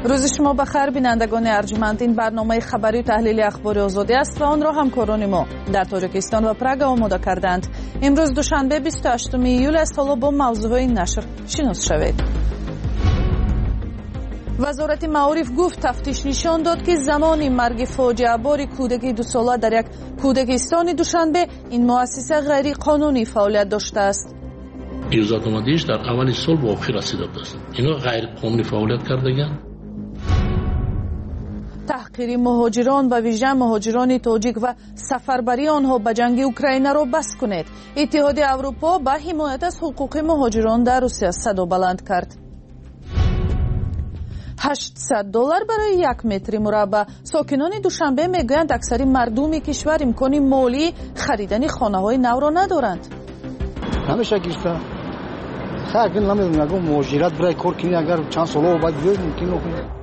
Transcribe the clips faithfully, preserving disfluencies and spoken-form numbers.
روز شما بخیر بینندگان ارجمند. این برنامه خبری و تحلیل اخبار آزادی است و آن را همکاران ما در تاجیکستان و پراگ آماده کردند. امروز دوشنبه بیست و هشتم ایول است. حالا با موضوع این نشر شناس شوید. وزارت معارف گفت تفتیش نشان داد که زمان مرگ فاجعه بار کودک دو ساله در یک کودکستان دوشنبه این مؤسسه غیر قانونی فعالیت داشته است. ایجاد آمدیش در اول سال به آخر رسیده است. اینا غیر قانونی فعالیت کردگان. تحقیر مهاجران و ویژه مهاجران تاجیک و سفربری آنها به جنگ اوکراین را بس کنید. اتحاد اروپا به حمایت از حقوق مهاجران در روسیه صدا بلند کرد. هشتصد دلار برای یک متر مربع. ساکنان دوشنبه میگویند اکثر مردم کشور امکان مالی خریدن خانه های نو را ندارند. همیشه گیشتن خیلی نمیدونم اگر مهاجرت برای کار کنی اگر چند سال بعد بیاید ممکن نکنید.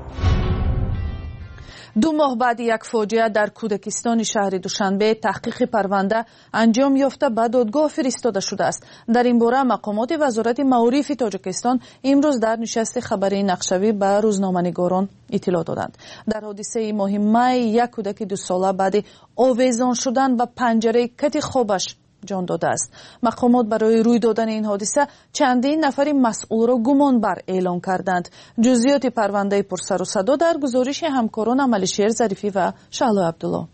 دو ماه بعد یک فاجعه در کودکستان شهر دوشنبه تحقیق پرونده انجام یافته به دادگاه فرستاده شده است. در این باره مقامات وزارت معارف تاجیکستان امروز در نشست خبری نقشوی به روزنامه‌نگاران اطلاع دادند. در حادثه مهمه یک کودک دو ساله بعد آویزان شدن به پنجره کت خوابش جان داده است. مقامات برای روی دادن این حادثه چندین نفر مسئول را گمانبر اعلام کردند. جزئیات پرونده پرسر و صدا در گزارش همکاران عملیشیر ظریفی و شهلا عبدالله.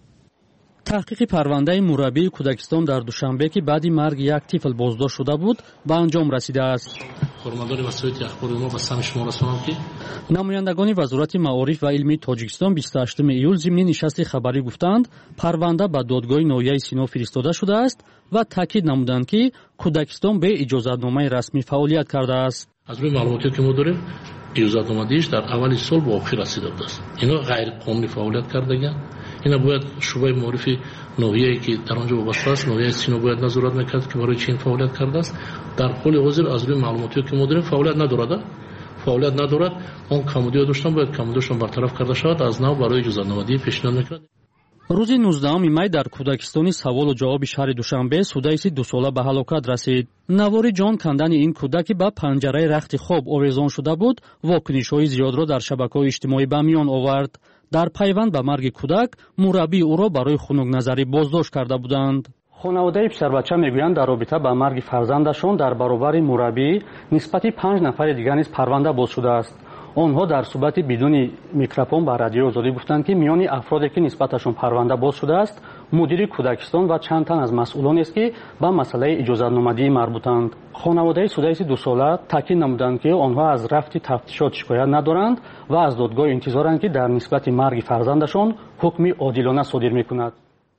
تحقیق پرونده مربی کودکستان در دوشنبه که بعد مرگ یک طفل بازداشت شده بود به انجام رسیده است. فرماندار وسایل اخباری ما به سهم شما رسانم که نمایندگان وزارت معارف و علمی تاجیکستان بیست و هشتم ایول ضمن نشست خبری گفتند پرونده به دادگاه ناحیه سینا فرستاده شده است و تاکید نمودند که کودکستان به اجازتنامه رسمی فعالیت کرده است. از روی معلوماتی که ما داریم اجازتنامه‌اش در اول سال به آخر رسیده است. اینا غیر قانونی فعالیت کردگان. اینا باید شعبه معرفی ناحیه‌ای که در آنجا وابسته است ناحیه سینا باید نظارت میکرد که برای چین فعالیت کرده است. در حال حاضر از روی معلوماتی که ما داریم فعالیت ندارد. فعالیت ندارد. اون کمودی داشتن باید کمودیشون برطرف کرده شود. از نو برای اجازتنامه پیشنهاد میکنند. روز نوزدهم می در کودکستان سوال و جواب شهر دوشنبه سودایسی دو ساله به هلاکت رسید. نواری جان کندن این کودک به پنجره رخت خواب آویزان شده بود. واکنش‌های زیاد را در شبکه‌های اجتماعی به میان آورد. در پیوند به مرگ کودک مربی او را برای خنک نظری بازداشت کرده بودند. خانواده پسر بچه میگویند در رابطه با مرگ فرزندشان در برابر مربی نسبت پنج نفر دیگر نیز پرونده باز شده است. آنها در صحبت بدون میکروفون با رادیو آزادی گفتند که میان افرادی که نسبتشون پرونده باز شده است مدیر کودکستان و چند تن از مسئولان است که به مسئله اجازتنامه‌ای مربوطند. خانواده سودایسی دو ساله تاکید نمودند که آنها از رفت تفتیشات شکایت ندارند و از دادگاه انتظارند که در نسبت مرگ فرزندشان حکم عادلانه صادر میکند.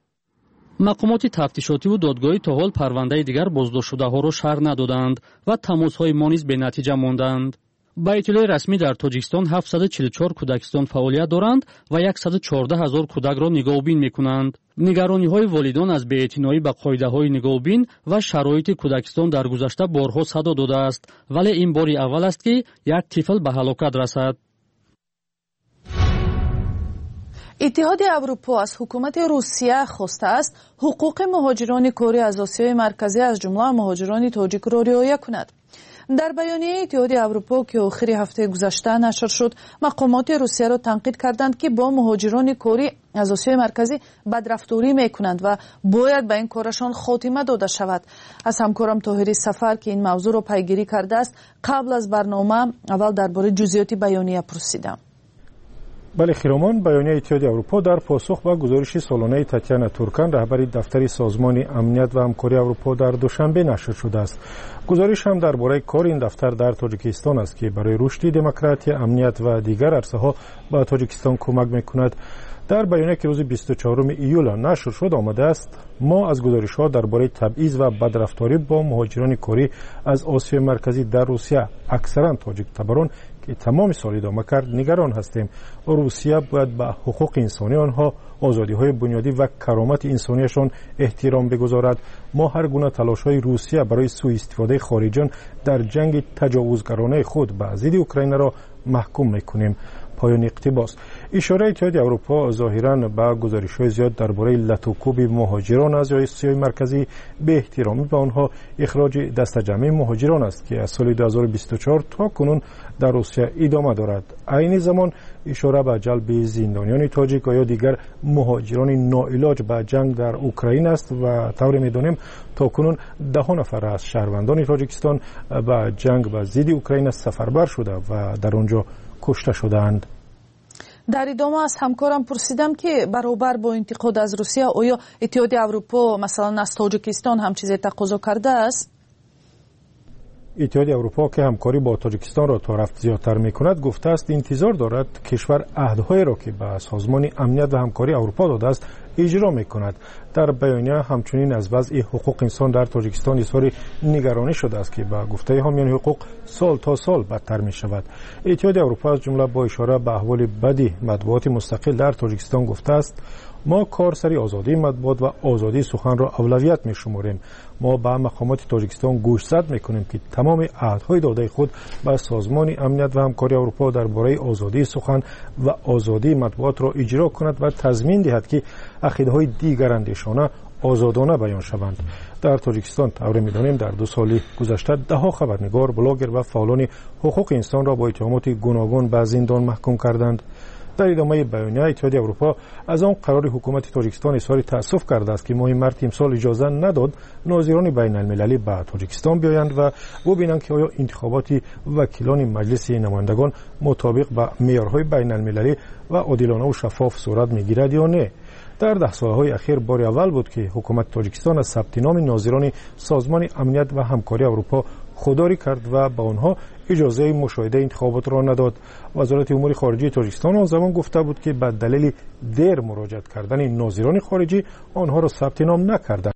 مقامات تفتیشاتی و دادگاهی تا حال پرونده دیگر بازداشت شده‌ها را شرح ندادند و تماس‌های ما نیز بی‌نتیجه ماندند. با اطلاع رسمی در تاجیکستان هفتصد و چهل و چهار کودکستان فعالیت دارند و صد و چهارده هزار کودک را نگاهبین می‌کنند. نگرانی‌های والدان از بی‌اعتنایی به قاعده‌های نگاهبین و شرایط کودکستان در گذشته بارها صدا داده است، ولی این باری اول است که یک طفل به هلاکت رسد. اتحاد اروپا از حکومت روسیه خواسته است حقوق مهاجران کره از آسیای مرکزی از جمله مهاجران تاجیک را رعایت کند. در بیانیه اتحاد اروپا که آخر هفته گذشته نشر شد، مقامات روسیه را تنقید کردند که با مهاجران کره از آسیای مرکزی بدرفتاری میکنند و باید به این کارشان خاتمه داده شود. از همکارم طاهری سفر که این موضوع را پیگیری کرده است قبل از برنامه اول درباره جزئیات بیانیه پرسیدم. بله خیرامان، بیانیه اتحاد اروپا در پاسخ به گزارش سالانه تاتیانا تورکان رهبر دفتر سازمان امنیت و همکاری اروپا در دوشنبه نشر شده است. گزارش هم درباره کار این دفتر در تاجیکستان است که برای رشد دموکراسی، امنیت و دیگر عرصه‌ها به تاجیکستان کمک می‌کند. در بیانیه که روز بیست و چهارم ایول نشر شد آمده است ما از گزارش‌ها درباره تبعیض و بدرفتاری با مهاجران کره از آسیای مرکزی در روسیه اکثرا تاجیک تباران که تمام سال ادامه کرد نگران هستیم. روسیه باید به حقوق انسانی آنها، آزادی‌های بنیادی و کرامت انسانیشان احترام بگذارد. ما هر گونه تلاش‌های روسیه برای سوء استفاده خارجیان در جنگ تجاوزگرانه خود به ضد اوکراین را محکوم می‌کنیم. پایان اقتباس. اشاره اتحادیه اروپا ظاهراً به گزارش‌های زیاد درباره لطوکوب مهاجران از آسیای مرکزی به احترامی به آنها اخراج دسته‌جمعی مهاجران است که از سال دو هزار و بیست و چهار تا کنون در روسیه ادامه دارد. عین زمان اشاره به جلب زندانیان تاجیک یا دیگر مهاجران ناعلاج به جنگ در اوکراین است و طور می‌دانیم تا کنون ده نفر از شهروندان تاجیکستان به جنگ به ضد اوکراین سفربر شده و در آنجا کشته شدند. در ادامه از همکارم پرسیدم که برابر با انتقاد از روسیه آیا اتحادیه اروپا مثلا از تاجیکستان هم چیزی تقاضا کرده است؟ اتحادیه اروپا که همکاری با تاجیکستان را تا رفت زیادتر می‌کند گفته است انتظار دارد کشور عهدهای را که به سازمان امنیت و همکاری اروپا داده است اجرا می‌کند. در بیانیه همچنین از وضع حقوق انسان در تاجیکستان اظهار نگرانی شده است که به گفته حامیان حقوق سال تا سال بدتر می‌شود. اتحادیه اروپا از جمله با اشاره به احوال بدی مطبوعات مستقل در تاجیکستان گفته است ما کارسری آزادی مطبوعات و آزادی سخن را اولویت می‌شماریم. ما به مقامات تاجیکستان گوشزد می‌کنیم که تمام عهدهای داده خود به سازمان امنیت و همکاری اروپا درباره آزادی سخن و آزادی مطبوعات را اجرا کند و تضمین دهد که عقیده‌های دیگر اندیشانه آزادانه بیان شوند. در تاجیکستان طور می‌دانیم در دو سال گذشته ده‌ها خبرنگار، بلاگر و فعالان حقوق انسان را با اتهامات گوناگون به زندان محکوم کردند. در ادامه بیانیه اتحادیه اروپا از آن قرار حکومت تاجیکستان اظهار تأسف کرده است که ماه مارس امسال اجازه نداد ناظران بین المللی به تاجیکستان بیایند و ببینند که آیا انتخابات وکیلان مجلس نمایندگان مطابق با معیارهای بین المللی و عادلانه و شفاف صورت میگیرد یا نه. در ده سالهای اخیر بار اول بود که حکومت تاجیکستان از ثبت نام ناظران سازمان امنیت و همکاری اروپا خودداری کرد و به آنها اجازه مشاهده انتخابات را نداد. وزارت امور خارجه تاجیکستان آن زمان گفته بود که به دلیل دیر مراجعه کردن ناظران خارجی آنها را ثبت نام نکردند.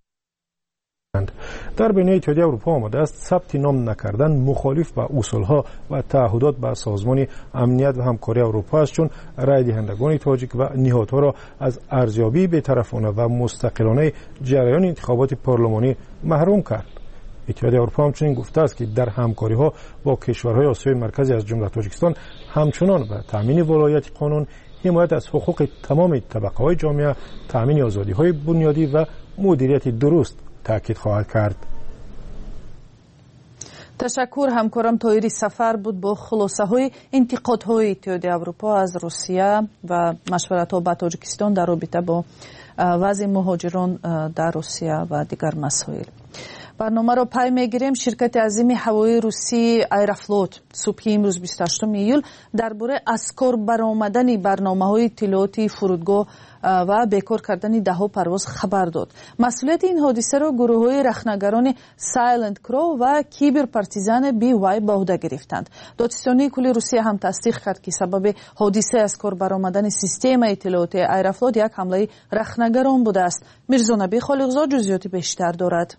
در بیانیه اتحادیه اروپا آمده است ثبت نام نکردن مخالف با اصولها و تعهدات با سازمان امنیت و همکاری اروپا است، چون رای دهندگان تاجیک و نهادها را از ارزیابی بی‌طرفانه و مستقلانه جریان انتخابات پارلمانی محروم کرد. اتحادیه اروپا همچنین گفته است که در همکاری‌ها با کشورهای آسیای مرکزی از جمله تاجیکستان همچنان به تامین ولایت قانون، حمایت از حقوق تمام طبقه‌های جامعه، تامین آزادی‌های بنیادی و مدیریت درست تاکید خواهد کرد. تشکر همکارم طاهری سفر بود با خلاصه های انتقادهای اتحادیه اروپا از روسیه و مشورت‌ها با تاجیکستان در رابطه با وضع مهاجران در روسیه و دیگر مسائل. برنامه را پای میگیریم. شرکت عظیم هوایی روسی ایروفلوت صبح امروز بیست و هشتم ایول درباره از کار برآمدن برنامه‌های اطلاعاتی فرودگاه و بیکار کردن ده‌ها پرواز خبر داد. مسئولیت این حادثه را گروه‌های رخنه‌گران سایلنت کرو و کیبر پارتیزان بی وای به عهده گرفتند. دادستانی کل روسیه هم تصدیق کرد که سبب حادثه از کار برآمدن سیستم اطلاعاتی ایروفلوت یک حمله رخنه‌گران بوده است. میرزا نبی خالقزاد جزئیات بیشتر دارد.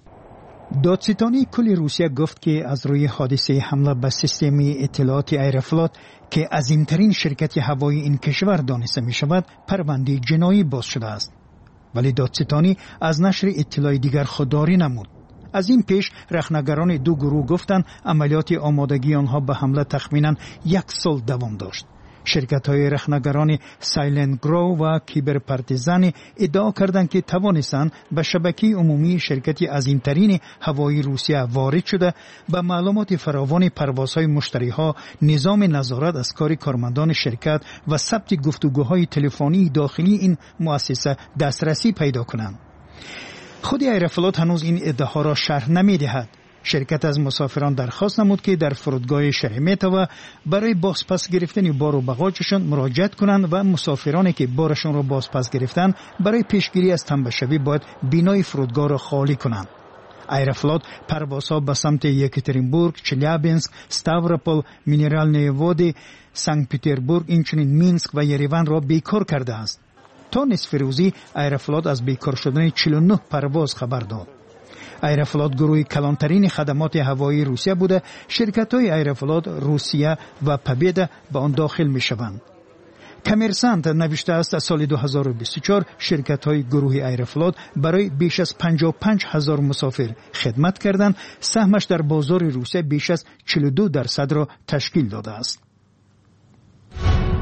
دادستانی کل روسیه گفت که از روی حادثه حمله به سیستم اطلاعات ایروفلوت که عظیمترین شرکت هوایی این کشور دانسته می شود پرونده جنایی باز شده است. ولی دادستانی از نشر اطلاع دیگر خودداری نمود. از این پیش رخنه‌گران دو گروه گفتند عملیات آمادگی آنها به حمله تخمینا یک سال دوام داشت. شرکت‌های رخنه‌گران سایلنت گرو و کیبر پارتیزان ادعا کردند که توانستند به شبکه عمومی شرکت عظیمترین هوایی روسیه وارد شده به معلومات فراوان پروازهای مشتری‌ها، نظام نظارت از کار کارمندان شرکت و ثبت گفتگوهای تلفنی داخلی این مؤسسه دسترسی پیدا کنند. خود ایروفلوت هنوز این ادعاها را شرح نمی‌دهد. شرکت از مسافران درخواست نمود که در فرودگاه شرمیتوو برای بازپس گرفتن بار و بغاجشان مراجعت کنند و مسافرانی که بارشان را بازپس گرفتند برای پیشگیری از تنبشوی باید بینای فرودگاه را خالی کنند. ایروفلوت پروازها به سمت یکاترینبورگ، چلیابینسک، ستاوروپول، مینرالنی وودی، سنت پترزبورگ، اینچنین مینسک و یریوان را بیکار کرده است. تا نصف روزی ایروفلوت از بیکار شدن چهل و نه پرواز خبر داد. ایروفلوت گروه کلانترین خدمات هوایی روسیه بوده. شرکت‌های ایروفلوت روسیه و پبیدا به آن داخل می‌شوند. کامرسانت نوشته است از سال دو هزار و بیست و چهار شرکت‌های گروه ایروفلوت برای بیش از پنجاه و پنج هزار مسافر خدمت کردند. سهمش در بازار روسیه بیش از چهل و دو درصد را تشکیل داده است.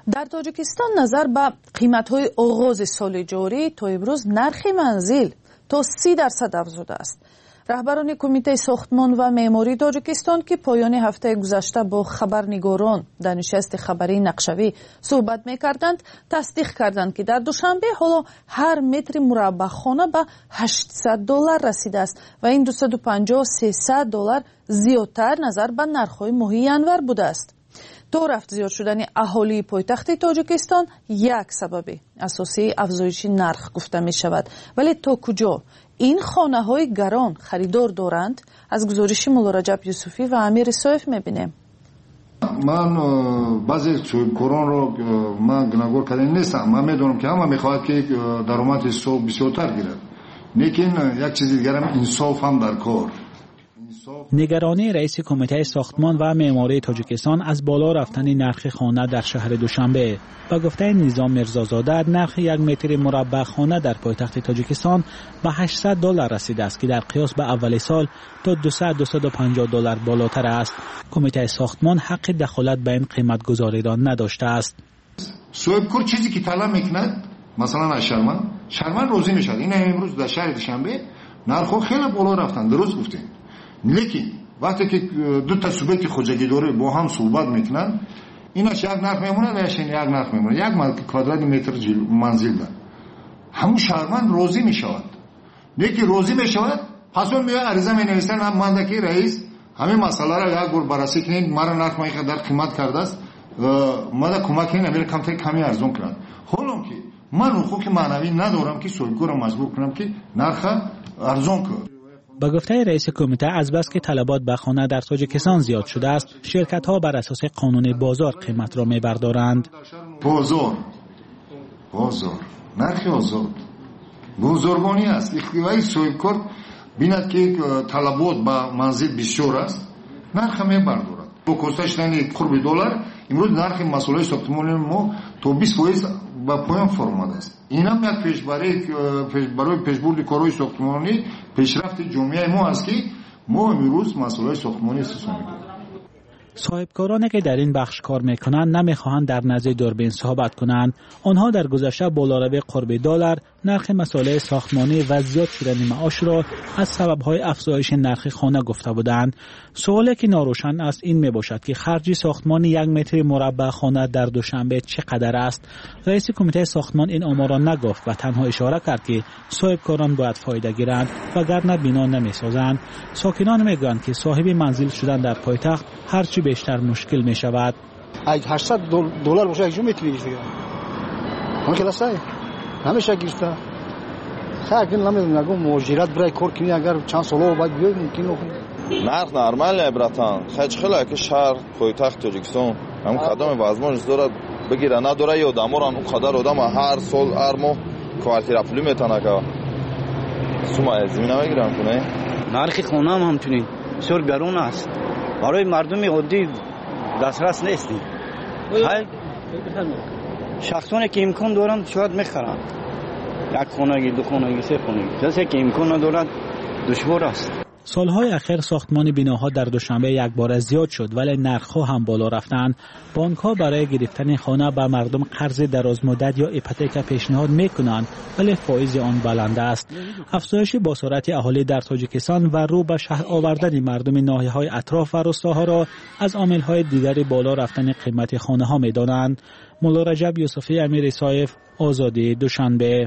در تاجیکستان نظر به قیمت‌های آغاز سال جاری تا امروز نرخ منزل تا سی درصد افزوده است. رهبران کمیته ساختمان و معماری تاجیکستان که پایان هفته گذشته با خبرنگاران در نشست خبری نقشوی صحبت می‌کردند، تصدیق کردند که در دوشنبه حالا هر متر مربع خانه به هشتصد دلار رسیده است و این دویست و پنجاه تا سیصد دلار زیادتر نظر به نرخ‌های ماهی ینور بوده است. دو رفت زیاد شدن اهالی پایتخت تاجیکستان یک سبب اساسی افزایش نرخ گفته می شود، ولی تا کجا این خانه های گران خریدار دارند؟ از گزارش مولا رجب یوسفی و امیر صایف می بینیم. من بعضی صاحبکاران رو من گناهگار کردن نیستم. من میدونم که همه میخواهد که درآمد صبح بسیارتر گیرد، لیکن یک چیز دیگر هم انصاف هم در کار. نگرانی رئیس کمیته ساختمان و معماری تاجیکستان از بالا رفتن نرخ خانه در شهر دوشنبه. با گفته نظام میرزازاده، نرخ یک متر مربع خانه در پایتخت تاجیکستان به هشتصد دلار رسیده است که در قیاس به اول سال تا دویست تا دویست و پنجاه دلار بالاتر است. کمیته ساختمان حق دخالت به این قیمت گذاری را نداشته است. صاحبکار چیزی که طلب میکند، مثلا از شرمن شرمن روزی میشد. این امروز در شهر دوشنبه نرخ خیلی بالا رفتن، درست گفتین. لیکن وقتی که دو تا سوبیت خوجگی داره با هم صحبت میکنن، ایناش یک نرخ میمونه و یک نرخ میمونه، یک کوادرات متر منزل ده. همون شهروند روزی میشود. لیکن روزی میشود، پس اون میاد عریضه مینویسن هم منده که رئیس همین مسئله را یک بار بررسی کنید، مرا نرخ ما در قیمت کرده است، ما دا کمک کنید امیر کمتر کمی ارزون کنند. حالا که من حقوق معنوی ندارم که صاحبکار را مجبور کنم که نرخ ارزون کنم. با گفته رئیس کمیته، از بس که طلبات به خانه در تاجیکستان زیاد شده است، شرکت ها بر اساس قانون بازار قیمت را میبردارند. بازار بازار نرخ آزاد بزرگانی است. اختیاری صاحبکار بیند که طلبات به منزل بسیار است، نرخ میبردارد. با گذاشتن قرب دلار امروز نرخ مسئله ساختمان ما تا بیست فیصد با پایان فرموده است. این هم یک پیشبری برای پیشبرد کارهای ساختمانی پیشرفت جامعه ما است که ما امروز مسئله ساختمانی استفاده می‌کنیم. صاحبکارانی که در این بخش کار میکنند نمیخواهند در نزد دوربین صحبت کنند. آنها در گذشته بالاروی قرب دلار نرخ مسائل ساختمانی و زیاد شدن معاش را از سببهای افزایش نرخ خانه گفته بودند. سوالی که ناروشن است این میباشد که خرج ساختمان یک متر مربع خانه در دوشنبه چقدر است. رئیس کمیته ساختمان این آمار را نگفت و تنها اشاره کرد که صاحبکاران باید فایده گیرند وگرنه بنا نمیسازند. ساکنان میگویند که صاحب منزل شدن در پایتخت هرچی بیشتر مشکل می شود. هشتصد دلار باشه یک جو میتونی دیگه. اون کلاسای همیشه گیرسته. خیلی نمیدونم اگه مهاجرت برای کار کنی اگر چند سال بعد بیای ممکن نکنه. نرخ نرمال براتان. خیلی خیلی که شهر پایتخت تاجیکستان هم قدم وازمانش داره بگیره نداره یا داموران اون قدر آدم هر سال هر ماه کوارتیر پولی میتونه که سوما زمین نمیگیرن کنه. نرخ خونه هم همچنین بسیار گران است. برای مردم عادی دسترس نیستیم. شخصانی که امکان دارند شاید میخرند، یک خانگی دو خانگی سه خانگی. کسی که امکان ندارد دشوار است. سالهای اخیر ساختمان بناها در دوشنبه یک بار زیاد شد ولی نرخ‌ها هم بالا رفتند. بانک‌ها برای گرفتن خانه به مردم قرض درازمدت یا ایپوتک پیشنهاد می‌کنند ولی فایز آن بلند است. افزایش باسارت اهالی در تاجیکستان و رو به شهر آوردن مردم ناحیه‌های اطراف و روستاها را از عامل‌های دیگری بالا رفتن قیمت خانه‌ها می‌دانند. مولا رجب یوسفی، امیر صایف، آزادی، دوشنبه.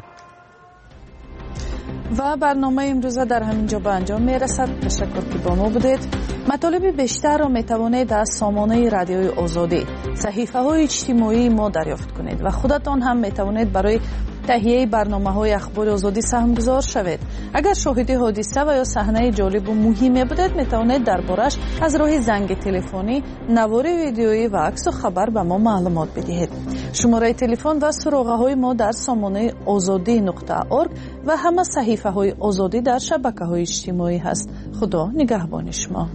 و برنامه امروزه در همینجا به انجام میرسد. تشکر که با ما بودید. مطالب بیشتر را میتوانید از سامانه رادیوی آزادی، صحیفه های اجتماعی ما دریافت کنید و خودتان هم میتوانید برای تهیه برنامه های اخبار آزادی سهمگذار شوید. اگر شاهد حادثه و یا صحنه جالب و مهمی بودید میتوانید دربارش از راه زنگ تلفنی، نوار ویدیویی و عکس و خبر به ما معلومات بدهید. شماره تلفن و سراغه های ما در سامانه آزادی نقطه ارگ و همه صحیفه های آزادی در شبکه های اجتماعی هست. خدا نگهبان شما.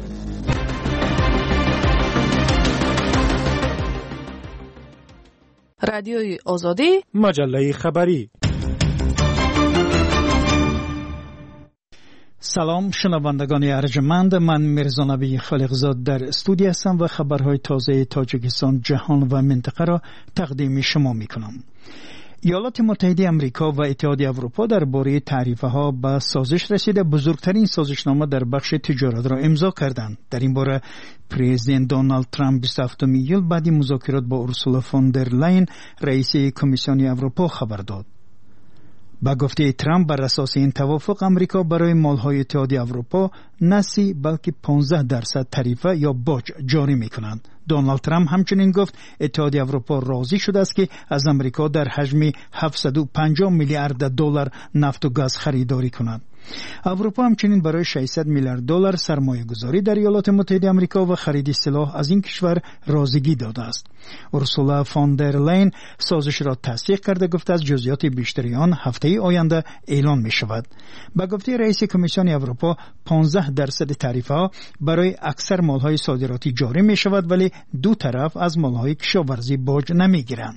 رادیوی آزادی، مجله خبری. سلام شنوندگان ارجمند، من میرزا نبی خالقزاد در استودیو هستم و خبرهای تازه تاجیکستان، جهان و منطقه را تقدیم شما میکنم. ایالات متحده آمریکا و اتحادیه اروپا درباره تعرفه‌ها به سازش رسیده. بزرگترین سازشنامه در بخش تجارت را امضا کردند. در این باره پرزیدنت دونالد ترامپ بیست و هفتم ایول بعد مذاکرات با اورسولا فون در لاین رئیس کمیسیون اروپا خبر داد. با گفته ترامپ بر اساس این توافق آمریکا برای مال‌های اتحادیه اروپا نه سی بلکه پانزده درصد تعرفه یا باج جاری می‌کنند. دونالد ترامپ همچنین گفت اتحادیه اروپا راضی شده است که از آمریکا در حجم هفتصد و پنجاه میلیارد دلار نفت و گاز خریداری کند. اروپا همچنین برای ششصد میلیارد دلار سرمایه گذاری در ایالات متحده آمریکا و خرید سلاح از این کشور راضیگی داده است. اورسولا فون در لاین سازش را تصدیق کرده، گفت از جزئیات بیشتری آن هفته آینده اعلان می شود. با گفته رئیس کمیسیون اروپا پانزده درصد تعرفه ها برای اکثر مالهای صادراتی جاری می شود، ولی دو طرف از مالهای کشاورزی باج نمی گیرند.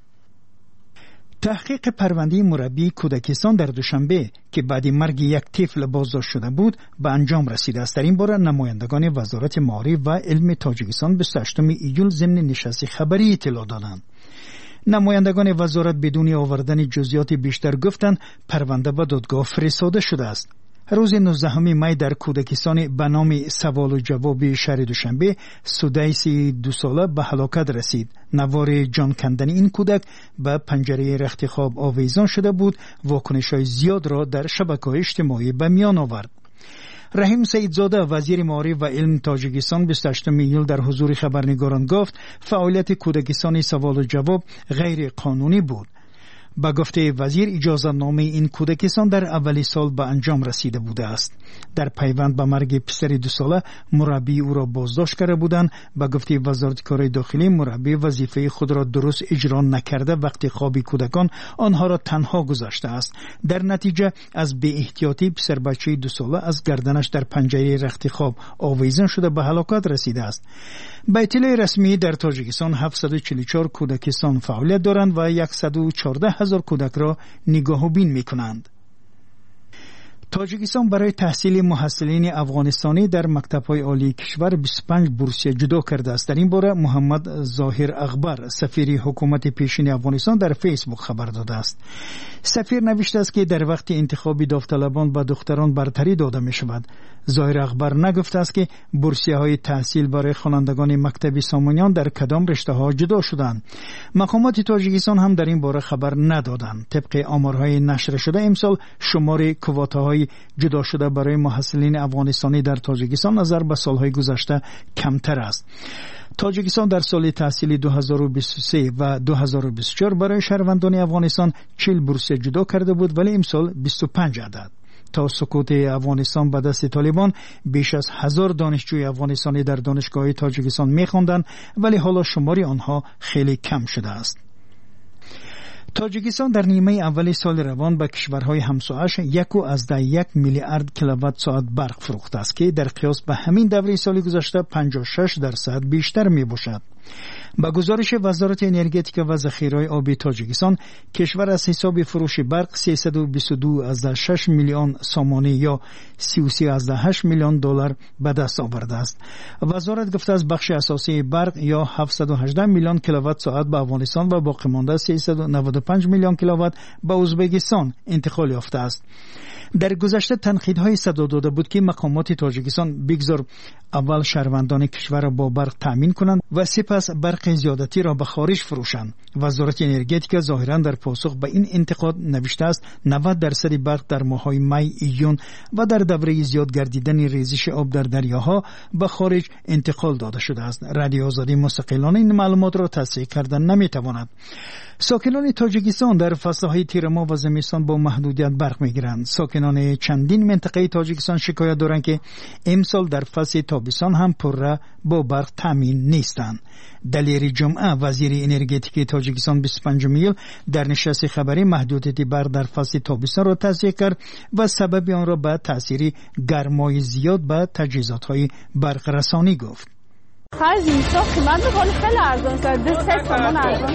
تحقیق پرونده مربی کودکستان در دوشنبه که بعد مرگ یک طفل بازداشت شده بود به انجام رسیده است. در این باره نمایندگان وزارت معارف و علم تاجیکستان بیست و هشتم ایول ضمن نشست خبری اطلاع دادند. نمایندگان وزارت بدون آوردن جزئیات بیشتر گفتند پرونده به دادگاه فرستاده شده است. روز نوزدهم می در کودکستان به نام سوال و جواب شهر دوشنبه سودایسی دو ساله به هلاکت رسید. نوار جان کندن این کودک به پنجره رخت خواب آویزان شده بود. واکنش‌های زیاد را در شبکه‌های اجتماعی به میان آورد. رحیم سیدزاده وزیر معارف و علم تاجیکستان بیست و هشتم ایول در حضور خبرنگاران گفت فعالیت کودکستان سوال و جواب غیر قانونی بود. با گفته وزیر اجازه نامه این کودکستان در اولی سال به انجام رسیده بوده است. در پیوند به مرگ پسر دو ساله مربی او را بازداشت کرده بودند. با گفته وزارت کار داخلی مربی وظیفه خود را درست اجرا نکرده وقتی خواب کودکان آنها را تنها گذاشته است. در نتیجه از بی احتیاطی پسر بچه دو ساله از گردنش در پنجره رخت خواب آویزان شده به هلاکت رسیده است. به اطلاع رسمی در تاجیکستان هفتصد و چهل و چهار کودکستان فعالیت دارند و صد و چهارده هزار کودک را نگاه و بین می کنند. تاجیکستان برای تحصیل محصلین افغانستانی در مکتب‌های عالی کشور بیست و پنج بورسیه جدا کرده است. در این باره محمد ظاهر اخبر سفیر حکومت پیشین افغانستان در فیسبوک خبر داده است. سفیر نوشته است که در وقت انتخاب داوطلبان به دختران برتری داده می شود. ظاهر اخبر نگفته است که بورسیه های تحصیل برای خوانندگان مکتب سامانیان در کدام رشته ها جدا شدند. مقامات تاجیکستان هم در این باره خبر ندادند. طبق آمارهای نشر شده امسال شمار کوتاهای جدا شده برای محصلین افغانستانی در تاجیکستان نظر به سالهای گذشته کمتر است. تاجیکستان در سال تحصیلی دو هزار و بیست و سه و دو هزار و بیست و چهار برای شهروندان افغانستان چهل بورسیه جدا کرده بود، ولی امسال بیست و پنج عدد. تا سقوط افغانستان به دست طالبان بیش از هزار دانشجوی افغانستانی در دانشگاه تاجیکستان می‌خواندند، ولی حالا شماری آنها خیلی کم شده است. تاجیکستان در نیمه اول سال روان به کشورهای همسایه‌اش یک و از ده یک میلیارد کیلووات ساعت برق فروخته است که در قیاس به همین دوره سال گذشته پنجاه و شش درصد بیشتر می باشد. با گزارش وزارت انرژتیک و ذخیره آبی تاجیکستان، کشور از حساب فروش برق سیصد و بیست و دو ممیز شش میلیون سامانه یا سی و سه ممیز هشت میلیون دلار به دست آورده است. وزارت گفته از بخش اساسی برق یا هفتصد و هجده میلیون کیلووات ساعت به افغانستان و باقی مانده سیصد و نود و پنج میلیون کیلووات به ازبکستان انتقال یافته است. در گذشته تنقیدهای صدا داده بود که مقامات تاجیکستان بگذار اول شهروندان کشور را با برق تامین کنند و سپس برق زیادتی را به خارج فروشند. وزارت انرژتیک ظاهرا در پاسخ به این انتقاد نوشته است نود درصد برق در ماه‌های می، ایون و در دوره زیاد گردیدن ریزش آب در دریاها به خارج انتقال داده شده است. رادیو آزادی مستقلانه این معلومات را تصحیح کردن نمیتواند. ساکنان تاجیکستان در فصل‌های تیر ماه و زمستان با محدودیت برق می‌گیرند. ساکنان چندین منطقه تاجیکستان شکایت دارند که امسال در فصل تابستان هم پرره با برق تامین نیستند. دلیر جمعه وزیر انرژتیک تاجیکستان بیست و پنجم ایول در نشست خبری محدودیت برق در فصل تابستان را تصدیق کرد و سبب آن را به تأثیر گرمای زیاد به تجهیزات‌های برق رسانی گفت. خرج اینجا قیمت می‌کنه خیلی ارزان شده سه تومن ارزان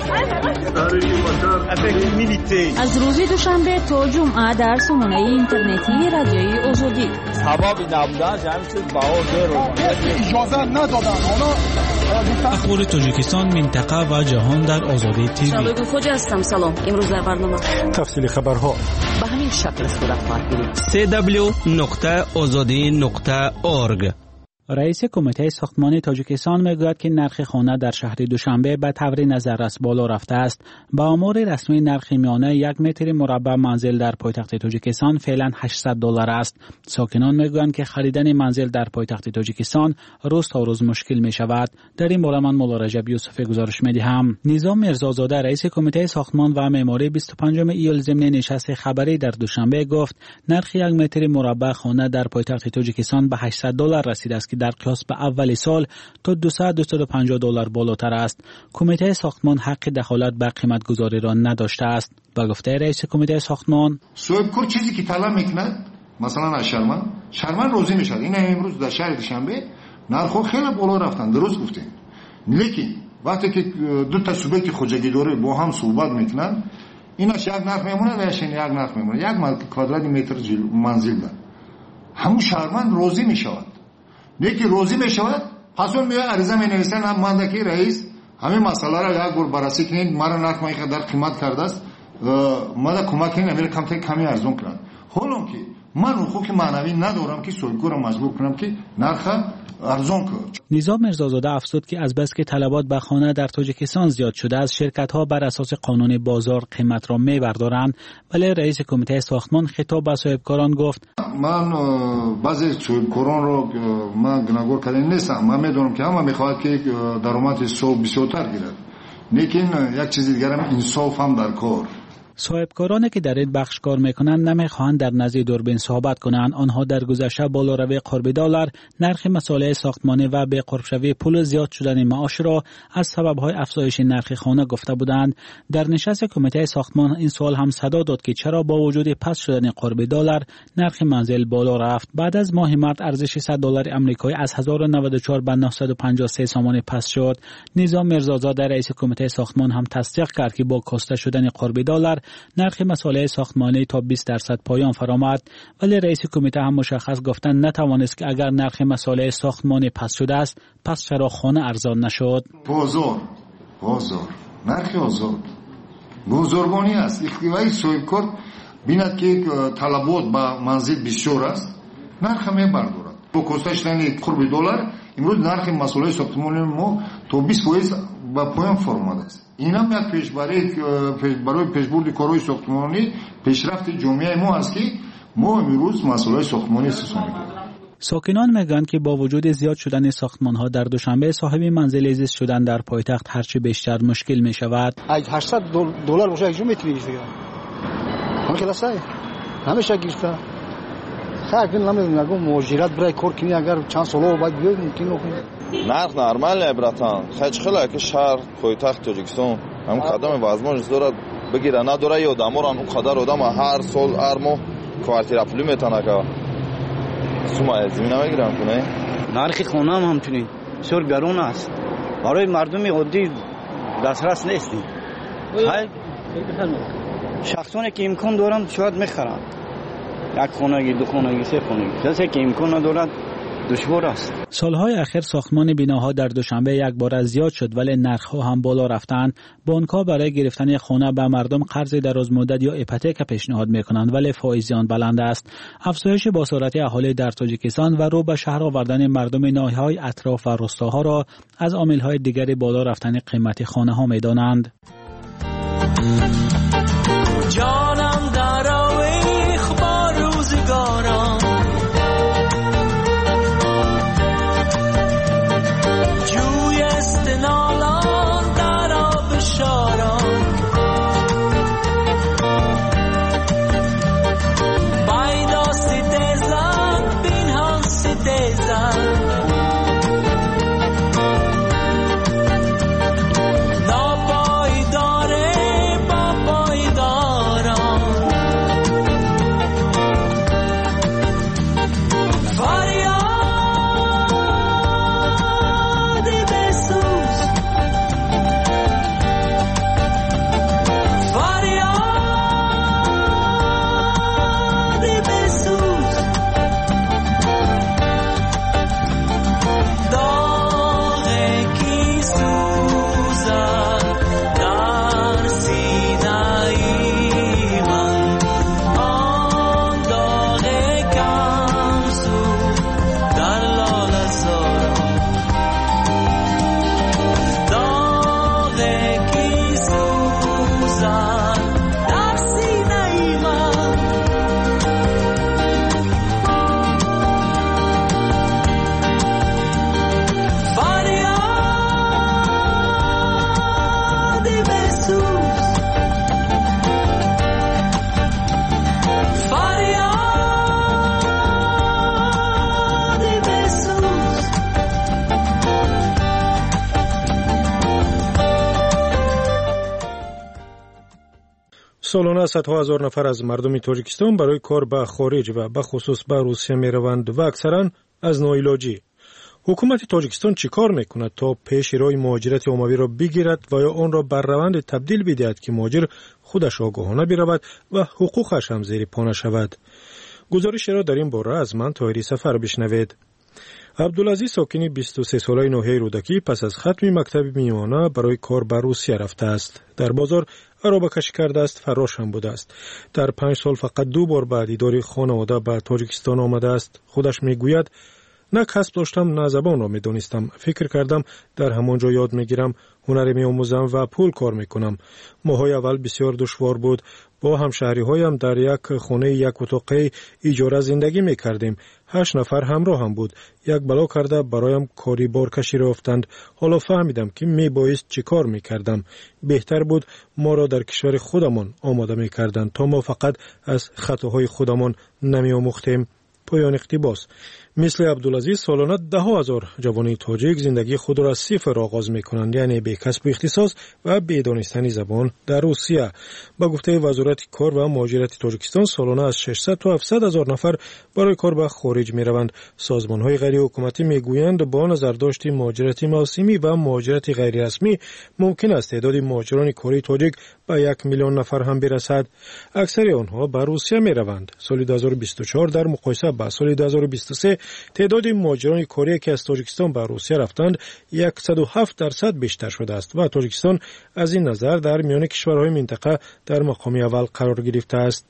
از روز دوشنبه تا جمعه در سامانه اینترنتی رادیوی آزادی سبب نبودن همین چیز بهادر رو اجازه ندادن حالا اخبار تاجیکستان منطقه و جهان در آزادی تیوی. شالوی خوجا هستم. سلام. امروز در برنامه تفصیل خبرها به همین شکل صورت خواهد گرفت. سی دبلیو نقطه آزادی نقطه اورگ. رئیس کمیته ساختمان تاجیکستان میگوید که نرخ خانه در شهر دوشنبه به طور نظررس بالا رفته است. با آمار رسمی نرخ میانه یک متر مربع منزل در پایتخت تاجیکستان فعلا هشتصد دلار است. ساکنان میگویند که خریدن منزل در پایتخت تاجیکستان روز تا روز مشکل می شود. در این باره من مولا رجب یوسفی گزارش میدهم. نظام میرزازاده رئیس کمیته ساختمان و معماری بیست و پنجم ایول ضمن نشست خبری در دوشنبه گفت نرخ یک متر مربع خانه در پایتخت تاجیکستان به هشتصد دلار رسیده است که در قیاس به اول سال تا دویست تا دویست و پنجاه دلار بالاتر است. کمیته ساختمان حق دخالت به قیمت گذاری را نداشته است. با گفته رئیس کمیته ساختمان صاحبکار چیزی که طلب میکند مثلا از شرمن شرمن روزی میشد. این امروز در شهر دوشنبه نرخ خیلی بالا رفتن، درست گفتین. لیکن وقتی که دو تا سوبک خوجگی داره با هم صحبت میکنن ایناش یک نرخ میمونه و یک نرخ میمونه. یک کوادرات متر منزل ده همون شرمن روزی میشود. یکی روزی میشود پس اون میاد عریضه مینویسن هم ماندکی رئیس همین مسئله را یک بار بررسی کنید مرا نرخ ما اینقدر قیمت کرده است ما کمک کنید امیر کمتر کمی ارزون کنند. حالا که من حقوق معنوی ندارم که صاحبکار را مجبور کنم که نرخ ارزون کنم. نظام میرزازاده افزود که از بس که طلبات به خانه در تاجیکستان زیاد شده است شرکت ها بر اساس قانون بازار قیمت را میبردارند. ولی رئیس کمیته ساختمان خطاب به صاحبکاران گفت من بعضی صاحبکاران رو من گناهگار کردن نیستم. من میدونم که همه میخواهد که درآمد سال بسیارتر گیرد، لیکن یک چیز دیگر هم انصاف هم در کار. صاحبکارانی که در این بخش کار میکنند نمیخواهند در نزد دوربین صحبت کنند. آنها در گذشته بالاروی قرب دلار نرخ مسائل ساختمانی و به قرب شوی پول زیاد شدن معاش را از سببهای افزایش نرخ خانه گفته بودند. در نشست کمیته ساختمان این سوال هم صدا داد که چرا با وجود پس شدن قرب دلار نرخ منزل بالا رفت. بعد از ماه مارس ارزش صد دلار آمریکایی از هزار و نود و چهار به نهصد و پنجاه و سه سامانه پس شد. نظام میرزازاده رئیس کمیته ساختمان هم تصدیق کرد که با کاسته شدن قرب دلار نرخ مسائل ساختمانی تا بیست درصد پایان فرآمد. ولی رئیس کمیته هم مشخص گفتن نتوانست که اگر نرخ مسائل ساختمانی پس شده است پس چرا خانه ارزان نشد. بازار بازار نرخ آزاد بزرگانی است. اختیاری صاحبکار بیند که طلبات به منزل بسیار است نرخ میبردارد. با کاسته شدن قرب دلار امروز نرخ مسائل ساختمانی ما تا بیست درصد به پایان فرآمده است. این هم یک پیشبری برای پیشبرد کارهای ساختمانی پیشرفت جامعه ما است که ما امروز مسائل ساختمانی استفاده می‌کنیم. ساکنان میگویند که با وجود زیاد شدن ساختمان‌ها در دوشنبه صاحب منزل زیست شدن در پایتخت هرچه بیشتر مشکل می‌شود. هشتصد دلار باشه یک متر دیگه. ما کلاسای همیشه گرفته. خیلی نمیدونم اگه مهاجرت برای کار کنی اگر چند سال بعد بیای ممکن نکنه. نرخ نرمال براتان خیلی خیلی که شهر پایتخت تاجیکستان هم قدم وازمان داره بگیره نداره یا داموران اون قدر آدم هر سال هر ماه کوارتیر پول میتونه که سوما زمین نمیگیرن کنه. نرخ خونه هم همچنین بسیار گران است برای مردم عادی دسترس نیست. شخصانی که امکان دارن شاید میخرن یک خانگی دو خانگی سه خانگی کسی که امکان ندارد دشوار است. سالهای اخیر ساختمان بناها در دوشنبه یک بار زیاد شد ولی نرخ‌ها هم بالا رفتند. بانک‌ها برای گرفتن خانه به مردم قرض دراز مدت یا هیپوتک پیشنهاد می‌کنند ولی فایز آن بلند است. افزایش باسارت اهالی در تاجیکستان و رو به شهر آوردن مردم ناحیه‌های اطراف و روستاها را از عامل‌های دیگری بالا رفتن قیمت خانه‌ها می‌دانند. جانم در آویخ با روزگارم جوی استنالان در آب شارم بایدا ستیزن بین هم ستیزن نابای داره بابا سالانه صدها هزار نفر از مردم تاجیکستان برای کار به خارج و به خصوص به روسیه می روند و اکثرا از ناعلاجی. حکومت تاجیکستان چی کار میکند تا پیش روی مهاجرت عمومی را بگیرد و یا آن را بر روند تبدیل بدهد که مهاجر خودش آگاهانه برود و حقوقش هم زیر پا نشود؟ گزارش را در این باره از من طاهری سفر بشنوید. عبدالعزیز ساکنی بیست و سه ساله ناحیه رودکی پس از ختم مکتب میانه برای کار به روسیه رفته است. در بازار عربه کشی کرده است، فراش هم بوده است. در پنج سال فقط دو بار به دیدار خانواده به تاجیکستان آمده است. خودش میگوید نه کسب داشتم نه زبان را میدانستم. فکر کردم در همانجا یاد میگیرم، هنر میآموزم و پول کار میکنم. ماهای اول بسیار دشوار بود. با همشهری هایم در یک خانه یک اتاقه اجاره زندگی میکردیم. هشت نفر همراه هم بود. یک بلا کرده برایم کاری بارکشی رفتند. حالا فهمیدم که میبایست چی کار میکردم. بهتر بود ما را در کشور خودمان آماده میکردند تا ما فقط از خطاهای خودمان نمیآموختیم. پایان اقتباس. مثل عبدالعزیز سالانه ده ها هزار جوان تاجیک زندگی خود را از صفر آغاز میکنند، یعنی به کسب و اختصاص و به دانستن زبان در روسیه. با گفته وزارت کار و مهاجرت تاجیکستان سالانه از ششصد تا هفتصد هزار نفر برای کار به خارج میروند. سازمان های غیر حکومتی میگویند با نظرداشت مهاجرت موسمی و مهاجرت غیر رسمی ممکن است تعداد مهاجران کاری تاجیک به یک میلیون نفر هم برسد. اکثر آنها به روسیه میروند. سال دو هزار و بیست و چهار در مقایسه با سال دو هزار و بیست و سه تعداد مهاجران کاری که از تاجیکستان به روسیه رفتند صد و هفت درصد بیشتر شده است و تاجیکستان از این نظر در میان کشورهای منطقه در مقام اول قرار گرفته است.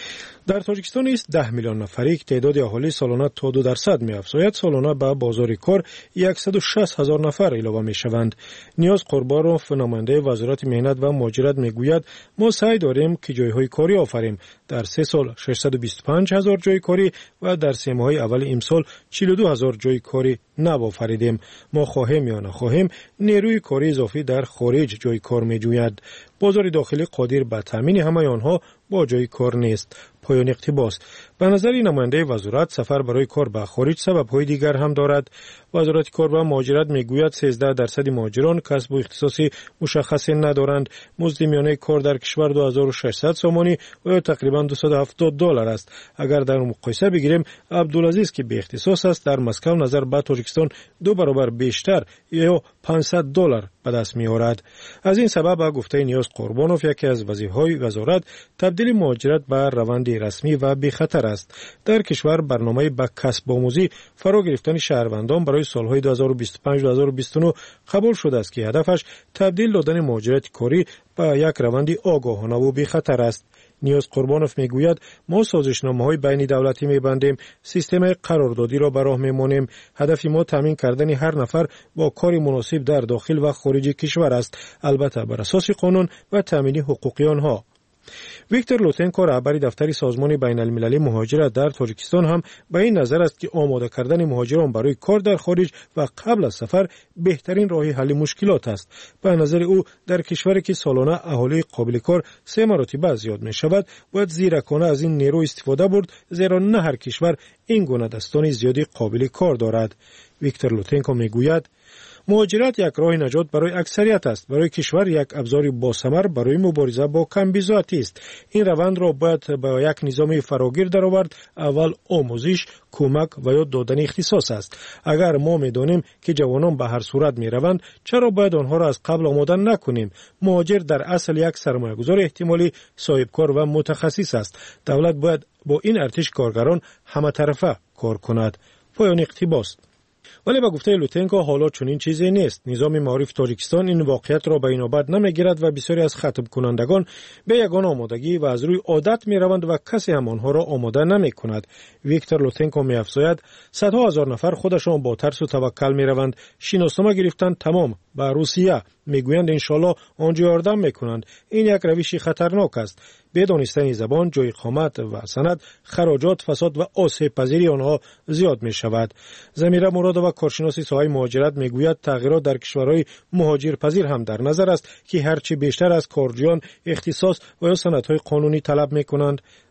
در تاجیکستان است ده میلیون نفری که تعداد اهالی سالانه تا دو درصد می افزاید. سالانه به بازار کار صد و شصت هزار نفر اضافه می شوند. نیاز قربانوف نماینده وزارت مهنت و مهاجرت می گوید ما سعی داریم که جایهای کاری آفریم. در سه سال ششصد و بیست و پنج هزار جای کاری و در سه ماه اول امسال چهل و دو هزار جای کاری نو آفریدیم. ما خواهیم یا نخواهیم نیروی کاری اضافی در خارج جای کار می جوید. بازار داخلی قادر به تامین همه آنها با جای کار نیست. پایان اقتباس. به نظر نماینده وزارت سفر برای کار به خارج سبب‌های دیگر هم دارد. وزارت کار و مهاجرت میگوید سیزده درصد مهاجران کسب و اختصاصی مشخصی ندارند. مزد میانه کار در کشور دو هزار و ششصد سومانی و تقریبا دویست و هفتاد دلار است. اگر در مقایسه بگیریم عبدالعزیز که به اختصاص است در مسکو نظر به تاجیکستان دو برابر بیشتر یا پانصد دلار به دست می‌آورد. از این سبب گفته نیاز قربانوف یکی از وظیفه‌های وزارت تبدیل مهاجرت به روند رسمی و بی خطر است. در کشور برنامه به کسب آموزی فرا گرفتن شهروندان برای سالهای دو هزار و بیست و پنج تا دو هزار و بیست و نه قبول شده است که هدفش تبدیل دادن مهاجرت کاری به یک روند آگاهانه و بی خطر است. نیاز قربانوف میگوید ما سازشنامه‌های بین دولتی می‌بندیم، سیستم قراردادی را به راه می‌مانیم. هدف ما تامین کردن هر نفر با کاری مناسب در داخل و خارج کشور است، البته بر اساس قانون و تامین حقوقی آنها. ویکتور لوتنکو رهبر دفتر سازمان بین المللی مهاجرت در تاجیکستان هم به این نظر است که آماده کردن مهاجران برای کار در خارج و قبل از سفر بهترین راه حل مشکلات است. به نظر او در کشوری که سالانه اهالی قابل کار سه مرتبه زیاد می شود باید زیرکانه از این نیرو استفاده برد، زیرا نه هر کشور این گونه دستان زیادی قابل کار دارد. ویکتور لوتنکو می گوید مهاجرت یک راه نجات برای اکثریت است. برای کشور یک ابزار باثمر برای مبارزه با کمبیزاتی است. این روند را باید با یک نظام فراگیر درآورد. اول آموزش، کمک و یا دادن اختصاص است. اگر ما می‌دانیم که جوانان به هر صورت می‌روند، چرا باید آنها را از قبل آماده نکنیم؟ مهاجر در اصل یک سرمایه‌گذار احتمالی صاحبکار و متخصص است. دولت باید با این ارتش کارگران همه طرفه کار کند. پایان اقتباس. ولی با گفته لوتنکو حالا چنین چیزی نیست. نظام معارف تاجیکستان این واقعیت را به اینابت نمیگیرد و بسیاری از خطاب کنندگان به یگان آمادگی و از روی عادت می روند و کسی هم آنها را آماده نمی کند. ویکتور لوتنکو می افزاید صدها هزار نفر خودشان با ترس و توکل می روند. شناسنامه گرفتن تمام به روسیه. میگویند انشالله آنجا یاردم میکنند. این یک روش خطرناک است. بدانستن زبان، جای اقامت و سند، خراجات، فساد و آسیب پذیری آنها زیاد می شود. زمیره مرادova کارشناس ساحه مهاجرت میگوید تغییرات در کشورهای مهاجر پذیر هم در نظر است که هرچی بیشتر از کارجویان اختصاص و یا سندهای قانونی طلب میکنند.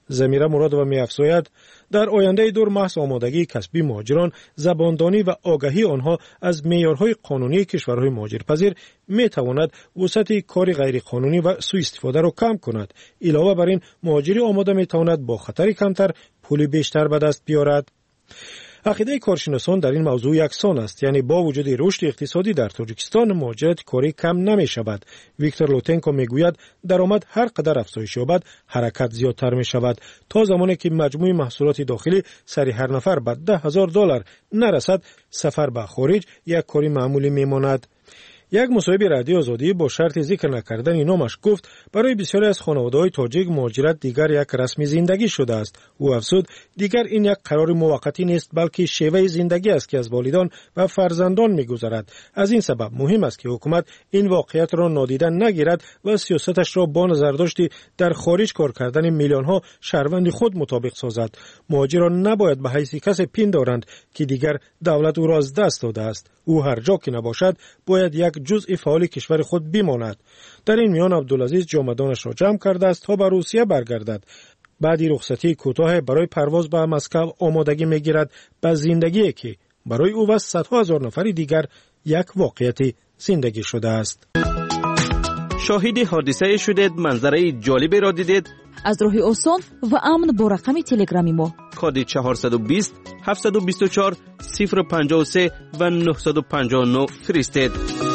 زمیره مرادова می‌افزاید در آینده دور محض آمادگی کسبی مهاجران، زباندانی و آگاهی آنها از معیارهای قانونی کشورهای مهاجرپذیر می‌تواند وسعت کار غیرقانونی و سوء استفاده را کم کند. علاوه بر این مهاجری آماده می‌تواند با خطر کمتر پول بیشتر به دست بیارد. عقیده کارشناسان در این موضوع یکسان است، یعنی با وجود رشد اقتصادی در تاجیکستان مهاجرت کاری کم نمی شود. ویکتور لوتنکو می گوید درآمد هر قدر افزایش یابد حرکت زیادتر می شود. تا زمانی که مجموع محصولات داخلی سری هر نفر به ده هزار دلار نرسد، سفر به خارج یک کاری معمولی می ماند. یک مصاحبه رادیو آزادی با شرط ذکر نکردن نامش گفت برای بسیاری از خانواده‌های تاجیک مهاجرت دیگر یک رسم زندگی شده است. او افزود دیگر این یک قرار موقتی نیست بلکه شیوه زندگی است که از والدان و فرزندان می‌گذرد. از این سبب مهم است که حکومت این واقعیت را نادیده نگیرد و سیاستش را با نظرداشت در خارج کار کردن میلیون‌ها شهروند خود مطابق سازد. مهاجران نباید به حیث کسی پندارند که دیگر دولت او را از دست داده است. او هر جا که نباشد باید یک جزء فعال کشور خود بماند. در این میان عبدالعزیز جامدانش را جمع کرده است تا به روسیه برگردد. بعد رخصتی کوتاه برای پرواز به مسکو آمادگی میگیرد به زندگی که برای او و صدها هزار نفر دیگر یک واقعیت زندگی شده است. شاهد حادثه شدید، منظره جالبی را دیدید؟ از راه آسان و امن با رقم تلگرامی ما کد چهارصد و بیست هفتصد و بیست و چهار صفر پنجاه و سه و نهصد و پنجاه و نه فرستید.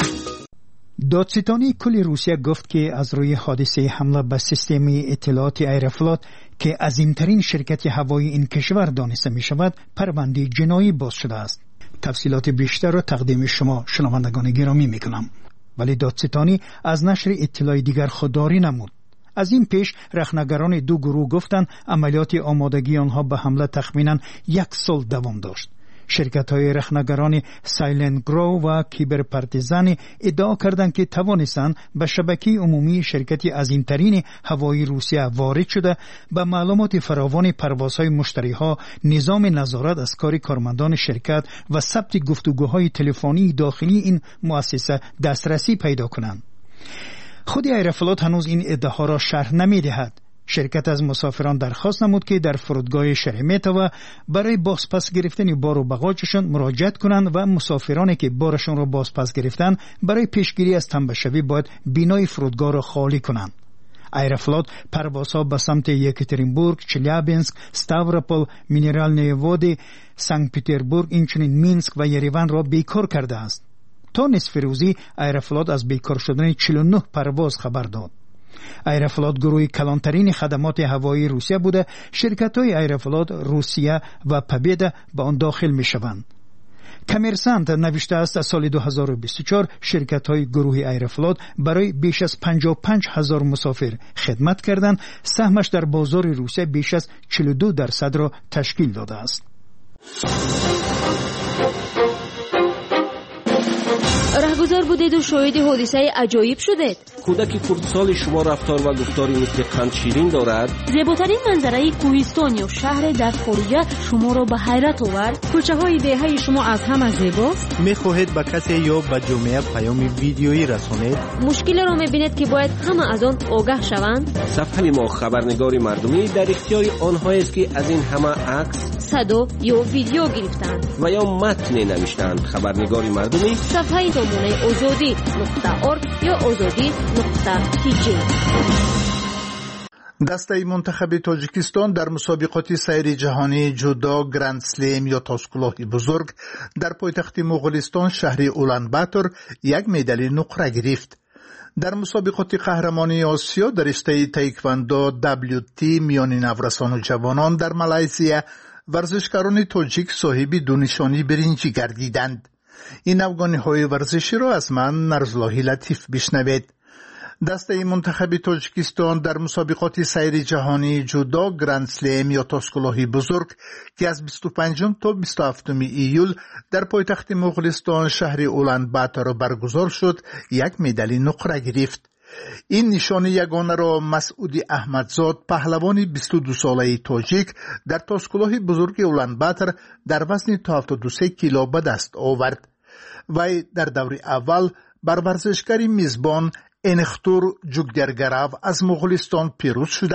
دادستانی کل روسیه گفت که از روی حادثه حمله به سیستم اطلاعات ایرفلات که عظیمترین شرکت هوایی این کشور دانسته می شود پرونده جنایی باز شده است. تفصیلات بیشتر را تقدیم شما شنوندگان گرامی می کنم. ولی دادستانی از نشر اطلاع دیگر خودداری نمود. از این پیش رخنگران دو گروه گفتند عملیات آمادگی آنها به حمله تخمینا یک سال دوام داشت. شرکت های رخنگران سایلنت گرو و کیبر پارتیزان ادعا کردند که توانستند به شبکه عمومی شرکت عظیمترین هوایی روسیه وارد شده به معلومات فراوان پروازهای مشتریها، نظام نظارت از کار کارمندان شرکت و ثبت گفتگوهای تلفنی داخلی این مؤسسه دسترسی پیدا کنند. خود ایرفلات هنوز این ادعاها را شرح نمی‌دهد. شرکت از مسافران درخواست نمود که در فرودگاه شرمتوو برای بازپس گرفتن بار و بغاجشان مراجعت کنند و مسافرانی که بارشان را بازپس گرفتند برای پیشگیری از تنبشوی باید بینای فرودگاه را خالی کنند. ایرفلات پروازها به سمت یکاترینبورگ، چلیابینسک، ستاوروپول، مینرالنی وودی، سنت پترزبورگ، اینچنین مینسک و یریوان را بیکار کرده است. تا نصف روزی ایرفلات از بیکار شدن چهل و نه پرواز خبر داد. ایرفلات گروه کلانترین خدمات هوایی روسیه بوده. شرکت های ایرفلات روسیه و پبیدا به آن داخل می شوند. کامرسانت نوشته است از سال دو هزار و بیست و چهار شرکت های گروه ایرفلات برای بیش از پنجاه و پنج هزار مسافر خدمت کردند. سهمش در بازار روسیه بیش از چهل و دو درصد را تشکیل داده است. رهگذر بودید و شاهد حادثه عجایب شدید. کودک خردسال شما رفتار و گفتاری مثل قند شیرین دارد. زیباترین منظره کوهستان یا شهر در خارج شما را به حیرت آورد. کوچه های دهه شما از همه زیباست. میخواهید به کسی یا به جامعه پیام ویدیویی رسانید؟ مشکل را میبینید که باید همه از آن آگاه شوند. صفحه ما خبرنگار مردمی در اختیار آنهایی است که از این همه عکس، صدا یا ویدیو گرفتند و یا متن نوشتند. خبرنگار مردمی صفحه نمونه آزادی نقطه ارگ یا آزادی نقطه تی جی. دسته منتخب تاجیکستان در مسابقات سیر جهانی جودو گرند سلیم یا تاسکلاه بزرگ در پایتخت مغولستان شهر اولانباتور یک مدال نقره گرفت. در مسابقات قهرمانی آسیا در رشته تایکواندو دبلیو تی میان نورسان و جوانان در مالزیا ورزشکاران تاجیک صاحب دو نشانی برنجی گردیدند. این افغانی های ورزشی را از من نرزلاهی لطیف بشنوید. دسته منتخب تاجیکستان در مسابقات سیر جهانی جودو گرند سلیم یا تاسکلاه بزرگ که از بیست و پنجم تا بیست و هفتم ایول در پایتخت مغولستان شهر اولانباتور برگزار شد یک مدال نقره گرفت. این نشانه یگانه را مسعود احمدزاد پهلوان بیست و دو ساله تاجیک در تاسکلاه بزرگ اولانباتور در وزن تا هفتاد و سه کیلو به دست آورد. وی در دور اول بر ورزشکار میزبان انختور جوگدرگراو از مغولستان پیروز شده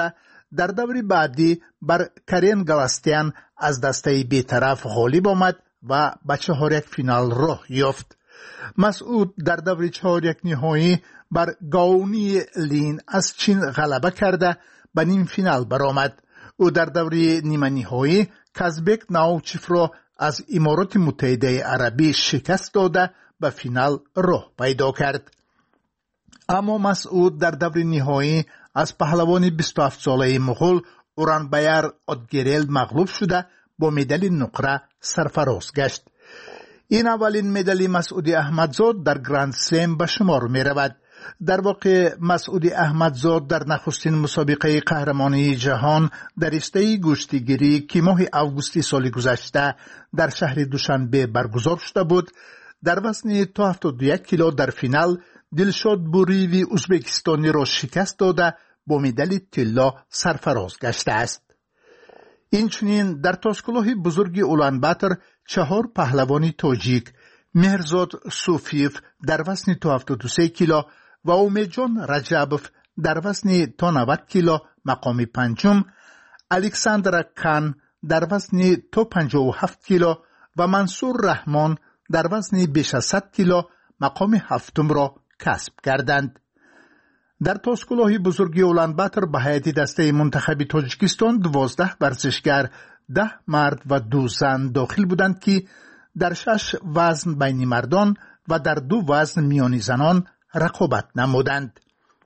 در دور بعدی بر کرین گلاستیان از دسته بیطرف غالب آمد و به چهار یک فینال راه یافت. مسعود در دور چهار یک نهایی بر گاونی لین از چین غلبه کرده به نیم فینال برآمد. او در دور نیمه نهایی کازبک ناوچیف را از امارات متحده عربی شکست داده به فینال راه پیدا کرد. اما مسعود در دور نهایی از پهلوان بیست و هفت ساله مغول اورانبایر ادگیرل مغلوب شده با مدال نقره سرفراز گشت. این اولین مدال مسعود احمدزاد در گرند سلم به شمار می رود. در واقع مسعود احمدزاد در نخستین مسابقه قهرمانی جهان در رشته گشتیگیری که ماه اوگوست سال گذشته در شهر دوشنبه برگزار شده بود، در وزن تا هفتاد و یک کیلو در فینال دلشاد بوریوی ازبکستانی را شکست داده با مدال طلا سرفراز گشته است. اینچنین در تاسکلاه بزرگ اولانباتر چهار پهلوانی تاجیک مهرزاد صوفیف در وزن تا هفتاد و سه کیلو و اومیجان رجبوف در وزن تا نود کیلو مقام پنجم، الکساندر کان در وزن تا پنجاه و هفت کیلو و منصور رحمان در وزن بیش از صد کیلو مقام هفتم را کسب کردند. در تاسکلاه بزرگ اولانباتر به هیئت دسته منتخب تاجیکستان دوازده ورزشگر، ده مرد و دو زن داخل بودند که در شش وزن بین مردان و در دو وزن میانی زنان رقابت نمودند.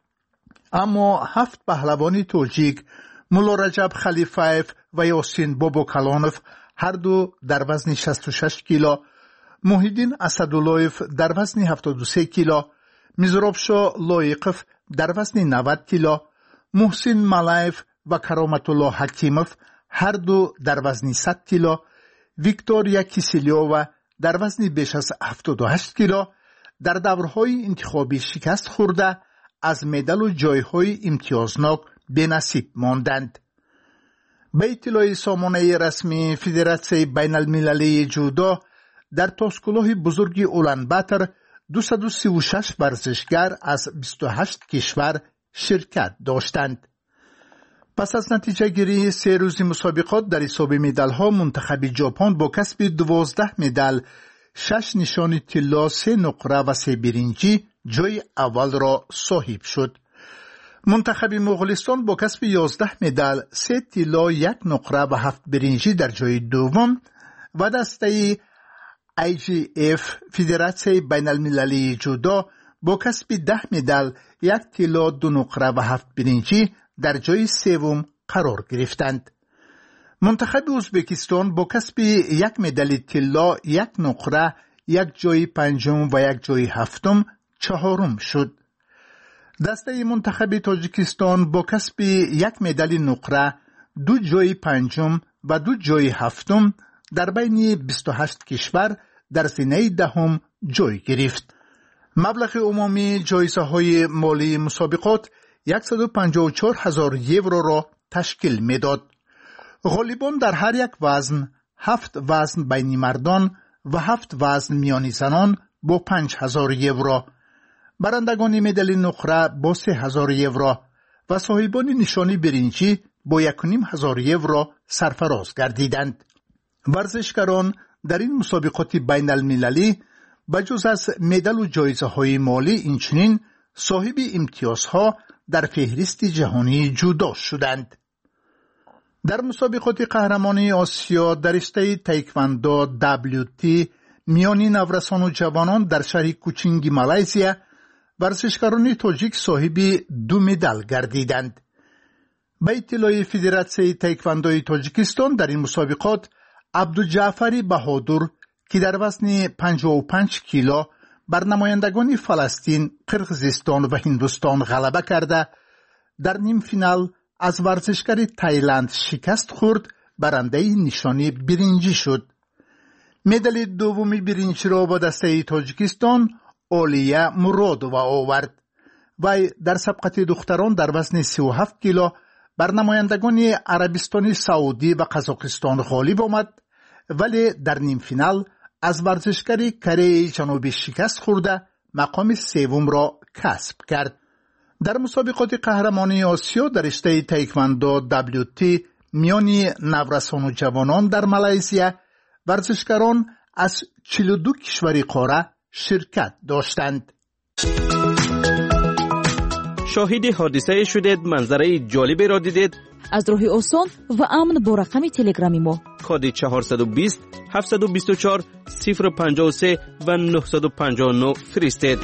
اما هفت پهلوانی تاجیک مولا رجب خلیفایف و یاسین باباکلانوف هر دو در وزن شصت و شش کیلو، محیدین اسداللهیف در وزن هفتاد و سه کیلو، میزرابشا لایقف در وزن نود کیلو، محسن ملایف و کرامت الله حکیموف هر دو در وزن صد کیلو، ویکتوریا کیسیلیووا در وزن بیش از هفتاد و هشت کیلو در دورهای انتخابی شکست خورده از مدال و جایهای امتیازناک به نصیب ماندند. به اطلاع سامانه رسمی فدراسیون بین المللی جودو در تاسکلاه بزرگ اولانباتر دویست و سی و شش ورزشگر از بیست و هشت کشور شرکت داشتند. پس از نتیجه گیری سه روزی مسابقات در حساب مدال ها منتخب ژاپن با کسب دوازده مدال، شش نشان طلا، سه نقره و سه برنجی جای اول را صاحب شد. منتخب مغولستان با کسب یازده مدال، سه طلا، یک نقره و هفت برنجی در جای دوم و دسته ای جی اف فدراسیون بین المللی جودو با کسب ده مدال، یک طلا، دو نقره و هفت برنجی در جای سوم قرار گرفتند. منتخب ازبکستان با کسب یک مدال طلا، یک نقره، یک جای پنجم و یک جای هفتم چهارم شد. دسته منتخب تاجیکستان با کسب یک مدال نقره، دو جای پنجم و دو جای هفتم در بین بیست و هشت کشور در زینه دهم جای گرفت. مبلغ عمومی جایزه های مالی مسابقات صد و پنجاه و چهار هزار یورو را تشکیل میداد. غالبان در هر یک وزن، هفت وزن بین مردان و هفت وزن میانی زنان با پنج هزار یورو، برندگان مدال نقره با سه هزار یورو و صاحبان نشانی برنجی با یک و نیم هزار یورو سرفراز گردیدند. ورزشکاران در این مسابقات بین المللی بجز از مدال و جایزه های مالی اینچنین صاحب امتیازها در فهرست جهانی جودو شدند. در مسابقات قهرمانی آسیا در رشته تایکواندو دبلیو تی میانی نورسان و جوانان در شهر کوچینگ مالایزیا ورزشکاران تاجیک صاحب دو مدال گردیدند. به اطلاع فدراسیون تایکواندوی تاجیکستان در این مسابقات عبدالجعفری بهادر که در وزن پنجاه و پنج کیلو بر نمایندگان فلسطین، قرقیزستان و هندوستان غلبه کرده در نیم فینال از ورزشکار تایلند شکست خورد، برنده نشانی برنجی شد. مدال دومی برنجی را با دسته تاجیکستان اولیا مرادووا آورد. وی در سبقت دختران در وزن سی و هفت کیلو بر نمایندگان عربستان سعودی و قزاقستان غالب آمد، ولی در نیم فینال از ورزشکار کره جنوبی شکست خورده مقام سوم را کسب کرد. در مسابقات قهرمانی آسیا در رشته تایکواندو دبلیو تی میان نورسان و جوانان در مالزیا ورزشکاران از چهل و دو کشور قاره شرکت داشتند. شاهد حادثه شدید، منظره جالبی را دیدید؟ از راه آسان و امن با رقم تلگرامی ما کد چهارصد و بیست هفتصد و بیست و چهار صفر پنجاه و سه و نهصد و پنجاه و نه فرستید.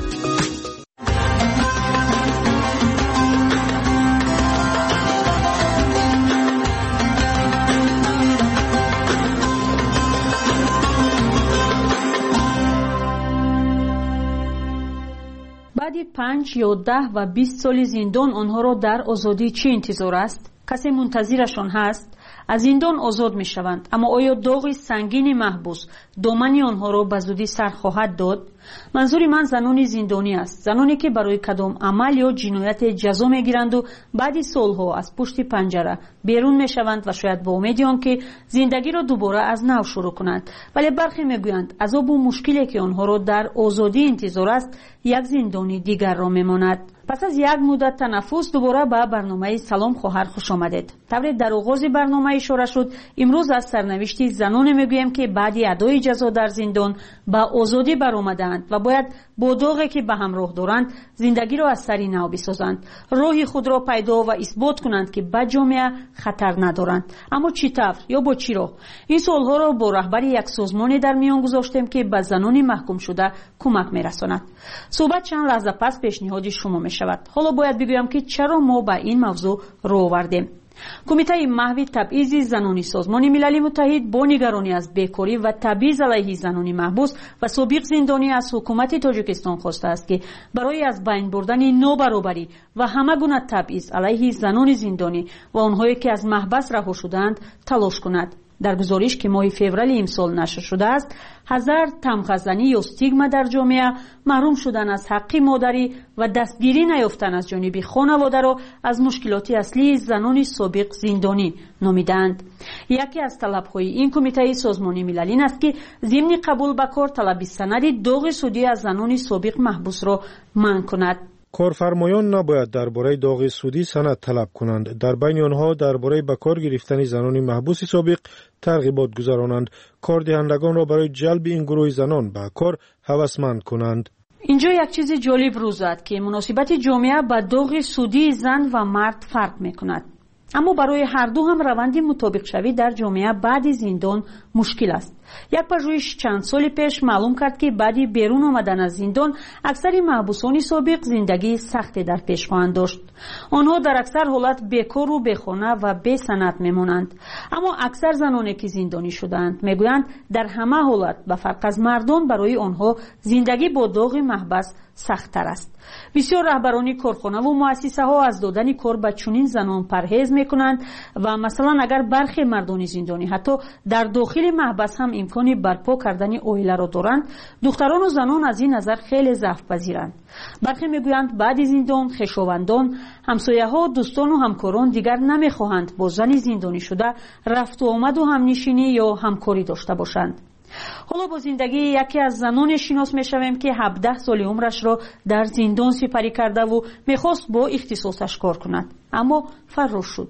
بعد پنج یا ده و بیست سال زندان آنها را در آزادی چه انتظار است؟ کسی منتظرشان هست؟ از زندان آزاد می شوند، اما آیا داغ سنگین محبوس دامن آنها را به زودی سر خواهد داد؟ منظور من زنان زندانی است، زنانی که برای کدام عمل یا جنایت جزا می گیرند و بعد سالها از پشت پنجره بیرون می شوند و شاید با امید آنکه زندگی را دوباره از نو شروع کنند، ولی برخی می گویند عذاب و مشکلی که آنها را در آزادی انتظار است یک زندانی دیگر را می ماند. پس از یک مدت تنفس دوباره به برنامه سلام خواهر خوش آمدید. طور در آغاز برنامه اشاره شد، امروز از سرنوشت زنان میگویم که بعد ادای جزا در زندان به آزادی برآمدند و باید با داغی که به همراه دارند زندگی را از سری نو بسازند، راه خود را پیدا و اثبات کنند که به جامعه خطر ندارند. اما چی طور یا با چی راه؟ این سوالها را با رهبر یک سازمانی در میان گذاشتیم که به زنان محکوم شده کمک میرساند. صحبت چند لحظه پس پیشنهاد شما می شود. حالا باید بگویم که چرا ما به این موضوع رو آوردیم. کمیته محو تبعیض زنانی سازمان ملل متحد با نگرانی از بیکاری و تبعیض علیه زنانی محبوس و سابق زندانی از حکومت تاجیکستان خواسته است که برای از بین بردن نابرابری و همه گونه تبعیض علیه زنان زندانی و آنهایی که از محبس رها شدند تلاش کند. در گزارش که ماه فوریه امسال نشر شده است، هزار تمغزنی یا استیگما در جامعه، محروم شدن از حق مادری و دستگیری نیافتن از جانب خانواده را از مشکلات اصلی زنان سابق زندانی نامیدند. یکی از طلب‌های این کمیته سازمان ملل این است که ضمن قبول به کار طلب سند داغ سودی از زنان سابق محبوس را منع کند. کارفرمایان نباید درباره داغ سودی سند طلب کنند. در بین آنها درباره به کار گرفتن زنان محبوس سابق ترغیبات گذرانند. کاردهندگان را برای جلب این گروه زنان به کار هوسمند کنند. اینجا یک چیز جالب روز زد که مناسبت جامعه با داغ سودی زن و مرد فرق میکند. اما برای هر دو هم روند مطابق شوی در جامعه بعد زندان مشکل است. یک پژوهش چند سال پیش معلوم کرد که بعد بیرون آمدن از زندان اکثر محبوسان سابق زندگی سختی در پیش خواهند داشت. آنها در اکثر حالت بیکار و بیخانه و بی سند میمانند. اما اکثر زنانی که زندانی شدند میگویند در همه حالت به فرق از مردان برای آنها زندگی با داغ محبس سخت‌تر است. بسیار رهبران کارخانه و مؤسسه ها از دادن کار به چنین زنان پرهیز میکنند و مثلا اگر برخی مردان زندانی حتی در داخل محبس هم امکانی برپا کردن عائله را دارند، دختران و زنان از این نظر خیلی ضعف پذیرند. برخی میگویند بعد زندان خویشاوندان، همسایه‌ها، دوستان و همکاران دیگر نمیخواهند با زن زندانی شده رفت و آمد و همنشینی یا همکاری داشته باشند. حالا با زندگی یکی از زنان شناس میشویم که هفده سال عمرش را در زندان سپری کرده و میخواست با اختصاصش کار کند، اما فرار شد.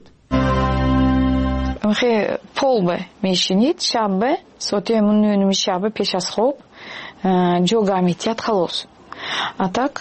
خیلی پول به میشینید شب ساعت نو شب پیش از خواب جوگا میتیاد خلاص. اتاق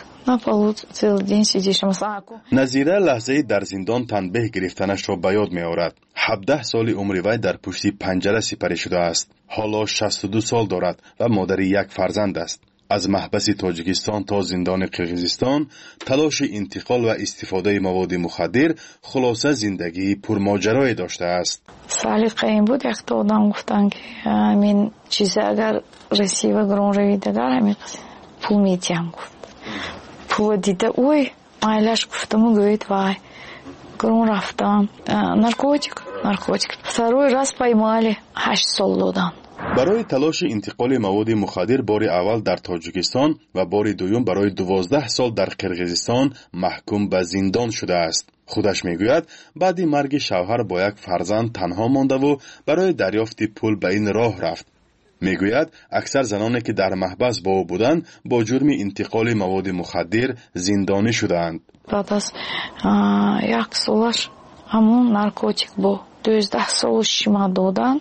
نظیره لحظه در زندان تنبیه گرفتنش را به یاد می آورد. هفده سال عمر وی در پشت پنجره سپری شده است. حالا شصت و دو سال دارد و مادر یک فرزند است. از محبس تاجیکستان تا زندان قرقیزستان تلاش انتقال و استفاده مواد مخدر خلاصه زندگی پرماجرایی داشته است. سلیقه این بود یک تا آدم گفتن که همین چیزی اگر رسیو گرون روید اگر همین پول میتیم گفت. پول دیده اوی مایلش گفتم و گوید وای گرون رفتم نارکوتیک نارکوتیک سروی راست پایمالی هشت سال دادن. برای تلاش انتقال مواد مخدر بار اول در تاجیکستان و بار دوم برای دوازده سال در قرقیزستان محکوم به زندان شده است. خودش میگوید بعد مرگ شوهر با یک فرزند تنها مانده و برای دریافت پول به این راه رفت. میگوید اکثر زنانی که در محبس با او بودند با جرم انتقال مواد مخدر زندانی شدند. بعد از یک سالش همون نارکوتیک با دوازده سالش ما دادن.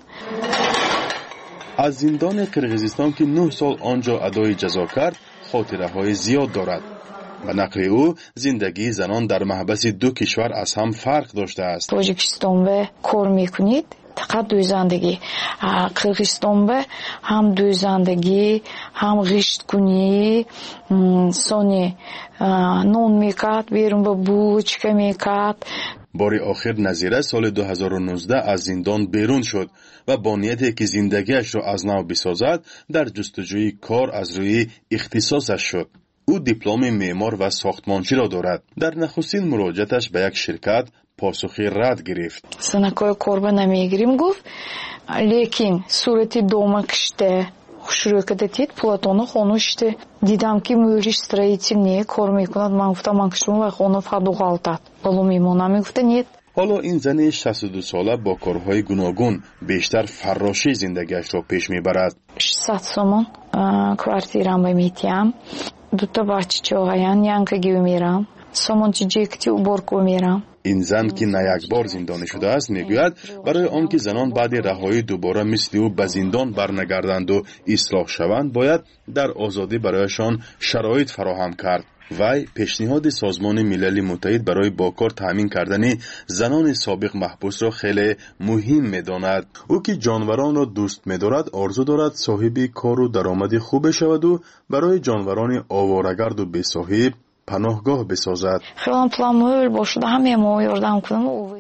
از زندان قرقیزستان که نه سال آنجا ادای جزا کرد خاطره های زیاد دارد. به نقل او زندگی زنان در محبس دو کشور از هم فرق داشته است. تاجیکستان به کار میکنید فقط دویزندگی، قرقیزستان به هم دویزندگی هم غشت کنی، سانی نون میکرد بیرون به بوچکه میکرد. بار آخر نظیره سال دو هزار و نوزده از زندان بیرون شد و با نیتی که زندگیش را از نو بسازد در جستجوی کار از روی اختصاصش شد. او دیپلم معمار و ساختمانچی را دارد. در نخستین مراجعتش به یک شرکت پاسخی رد گرفت. سنکای کاربه نمیگیریم گفت، لیکن صورتی دوما کشته شروع کردید پلاتونو خونوشته دیدم که موریش строительные کار میکند. من گفتم من کشم و خونه فدوغالتاد بالو میمونم. گفته نیت. حالا این زن شصت و دو ساله با کارهای گوناگون بیشتر فراشی زندگیش را پیش میبرد. ششصد سومون کوارتیرام میتیم. دو تا بچه‌هایم янкаги میرم. سومونچی جکتی уборку میرم. این زن که نه یک بار زندانی شده است میگوید برای آنکه زنان بعد رهایی دوباره مثل او به زندان برنگردند و اصلاح شوند باید در آزادی برایشان شرایط فراهم کرد. وی پیشنهاد سازمان ملل متحد برای با کار تامین کردن زنان سابق محبوس را خیلی مهم می‌داند. او که جانوران را دوست می‌دارد آرزو دارد صاحب کار و درآمد خوب شود و برای جانوران آواره‌گرد و بی‌صاحب پناهگاه بسازد. خیلی پلان باشه همه ما یاردم کنم.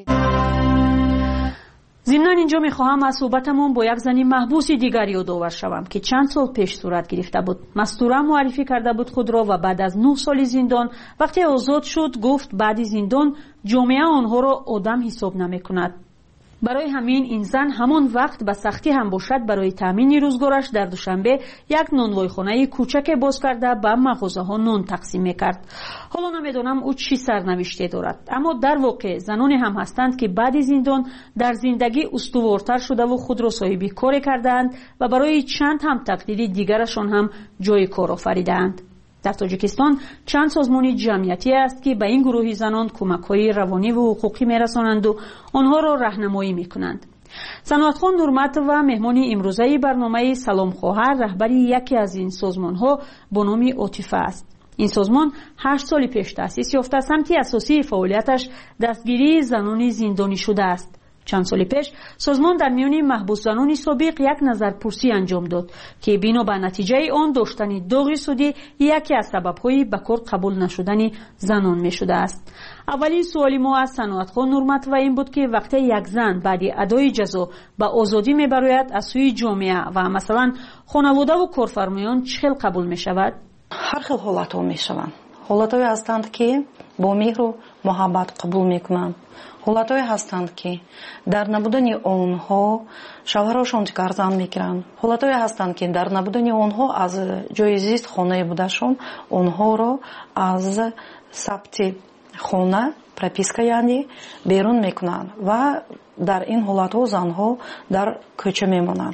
ضمناً اینجا میخواهم از صحبتمون با یک زنی محبوس دیگر یادآور شوم که چند سال پیش صورت گرفته بود. مستوره معرفی کرده بود خود را و بعد از نه سال زندان وقتی آزاد شد گفت بعد زندان جامعه آنها را آدم حساب نمیکند. برای همین این زن همان وقت به سختی هم باشد برای تامین روزگارش در دوشنبه یک نانوایخانه کوچک باز کرده به مغازه ها نان تقسیم میکرد. حالا نمیدونم او چی سرنوشته دارد، اما در واقع زنانی هم هستند که بعد زندان در زندگی استوارتر شده و خود را صاحب کار کردند و برای چند هم تقدیر دیگرشان هم جای کار آفریدند. در تاجیکستان چند سازمان جمعیتی است که به این گروه زنان کمک‌های روانی و حقوقی می‌رسانند و آنها را راهنمایی می‌کنند. صنعتخان نورمت و مهمان امروزه برنامه سلام خواهر رهبری یکی از این سازمان‌ها با نام عاطفه است. این سازمان هشت سال پیش تأسیس یافته سمت اساسی فعالیتش دستگیری زنان زندانی شده است. چند سال پیش سازمان در میان محبوس زنان سابق یک نظرپرسی انجام داد که بنا به نتیجه آن داشتن داغ سودی یکی از سبب‌های به کار قبول نشدن زنان می شده است. اولین سوالی ما از صنعتخان نورمت و این بود که وقتی یک زن بعد ادای جزا به آزادی می براید از سوی جامعه و مثلا خانواده و کارفرمایان چه قبول می شود؟ هر خیل حالت ها می شوند. حالت‌های هستند که با مهر و محبت قبول میکنند. حالت‌های هستند که در نبودن آنها شوهرشان جگرزن میگیرند. حالت‌های هستند که در نبودن آنها از جای زیست خانه بودشان آنها را از ثبت خانه прописка یعنی بیرون میکنند و در این حالت‌ها زنها در کوچه میمانند.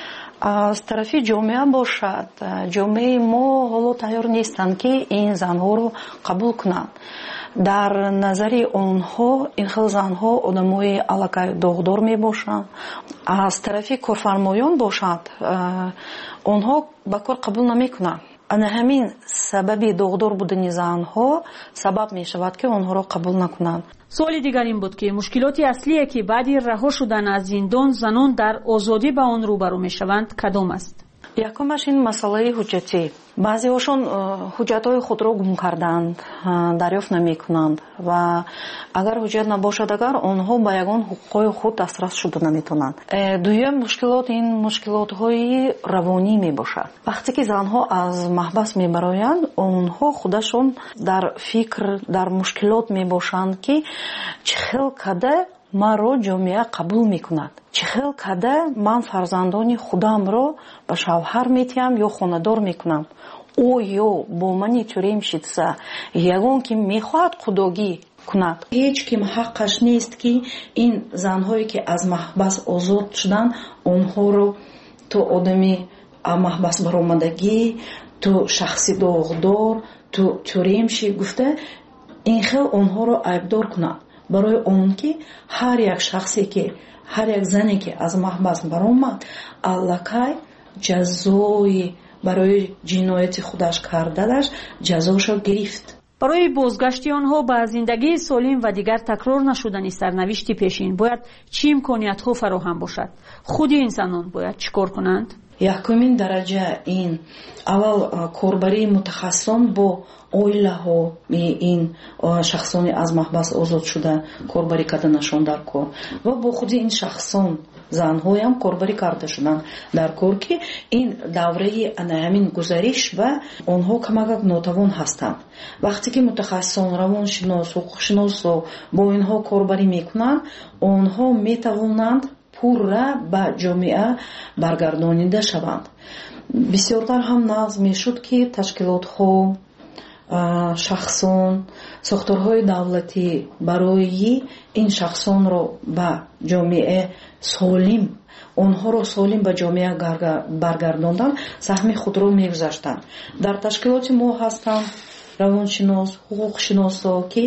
از طرف جامعه باشد جامعه ما حالا تیار نیستند که این زنها رو قبول کنند. در نظر آنها این خیلی زنها آدمای علاقه داغدار می باشند. از طرف کارفرمایان باشد آنها به کار قبول نمی کنند. انا همین سبب داغدار بودن زنها سبب می شود که آنها را قبول نکنند. سوال دیگر این بود که مشکلات اصلی که بعد رها شدن از زندان زنان در آزادی با آن روبرو می شوند کدام است؟ یکمش این مسئله حجتی. بعضی هاشون حجت‌های خود را گم کردند، دریافت نمی کنند و اگر حجت نباشد اگر آنها به یگان حقوق خود دسترس شده نمی تونند. دویم مشکلات این مشکلات‌های روانی می باشد. وقتی که زنها از محبس می برایند آنها خودشون در فکر در مشکلات می باشند که چه خیل کده مرا جامعه قبول میکند، چه خیل کده من فرزندان خودم را به شوهر میتیم یا خاندار میکنم. او یا با من چوریم شدسه یگان که میخواهد خداگی کند. هیچ کم حقش نیست که این زنهایی که از محبس آزاد شدن آنها رو ту одами маҳбас баромадагӣ, ту шахси доғдор, ту тюремшӣ гуфта ин хел онҳоро айбдор кунанд барои он ки ҳар як шахсе ки ҳар як зане ки аз маҳбас баромад аллакай ҷазои барои ҷинояти худаш карданаш ҷазошо гирифт. барои бозгашти онҳо ба зиндагии солим ва дигар такрор нашудани сарнавишти пешин бояд чӣ имкониятҳо фароҳам бошад? худи ин занон бояд чӣ кор кунанд? якумин дараҷа ин аввал корбарии мутахассисон бо оилаҳо ин шахсони аз маҳбас озод шуда корбарӣ карданашон дар кор ва бо худи ин шахсон занҳоям корбарӣ карда шуданд дар кор ки ин давраи ҳамин гузариш ва онҳо камакак нотавон ҳастанд. вақте ки мутахассисон равоншинос ҳуқуқшиносо бо инҳо корбарӣ мекунанд онҳо метавонанд пурра ба ҷомеа баргардонида шаванд. бисёртар ҳам нағз мешуд ки ташкилотҳо шахсон сохторҳои давлатӣ барои ин шахсонро ба ҷомеа солим онҳоро солим ба ҷомеа баргардондан саҳми худро мегузаштанд. дар ташкилоти мо ҳастанд равоншинос ҳуқуқшиносо ки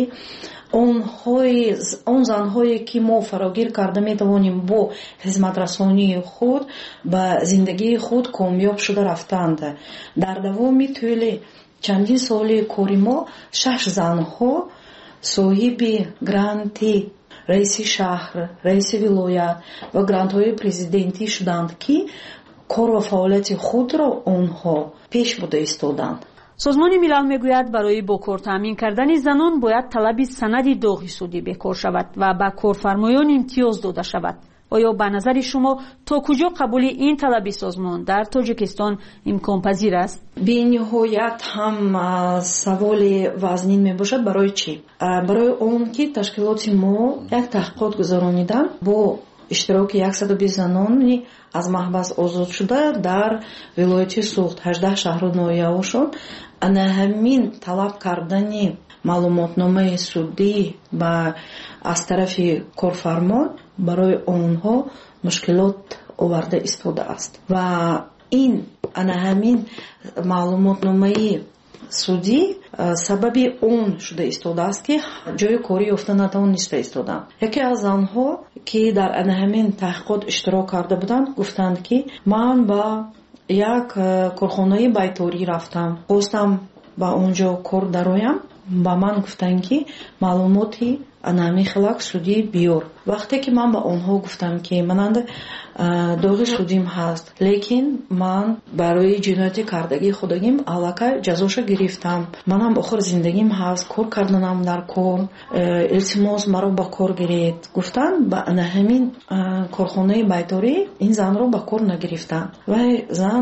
он занҳое ки мо фарогир карда метавонем бо хизматрасонии худ ба зиндагии худ комёб шуда рафтанд. дар давоми тӯли чандин соли кори мо шаш занҳо соҳиби гранти раиси шаҳр, раиси вилоят ва грантҳои президентӣ шуданд ки кор ва фаъолияти худро онҳо пеш бурда истоданд. созмони милал мегӯяд барои бо кор таъмин кардани занон бояд талаби санади доғи судӣ бекор шавад ва ба корфармоён имтиёз дода шавад. оё ба назари шумо то куҷо қабули ин талаби созмон дар Тоҷикистон имконпазир аст? бениҳоят ҳам саволи вазнин мебошад. барои чӣ? барои он ки ташкилоти мо як таҳқиқот гузаронидан бо иштироки яксаду бист занони аз маҳбас озод шуда дар вилояти суғд ҳаждаҳ шаҳру ноҳияҳошон ана ҳамин талаб кардани маълумотномаи судӣ ба аз тарафи корфармон барои онҳо мушкилот оварда истодааст ва ин ана ҳамин маълумотномаи судӣ сабаби он шуда истодааст ки ҷои корӣ ёфта натавониста истоданд. яке аз занҳо ки дар ана ҳамин таҳқиқот иштирок карда буданд гуфтанд ки ман ба як корхонаи байторӣ рафтам, хостам ба онҷо кор дароям. ба ман гуфтанд ки маълумоти анами хелак судӣ биёр. вақте ки ман ба онҳо гуфтам ки мананда доғи судим ҳаст, лекин ман барои ҷинояти кардагии худагим аллакай ҷазоша гирифтам, манам охир зиндагим ҳаст, кор карданам дар кор, илтимос маро ба кор гиред. гуфтанд ба ана ҳамин корхонаи байторӣ ин занро ба кор нагирифтанд. вай зан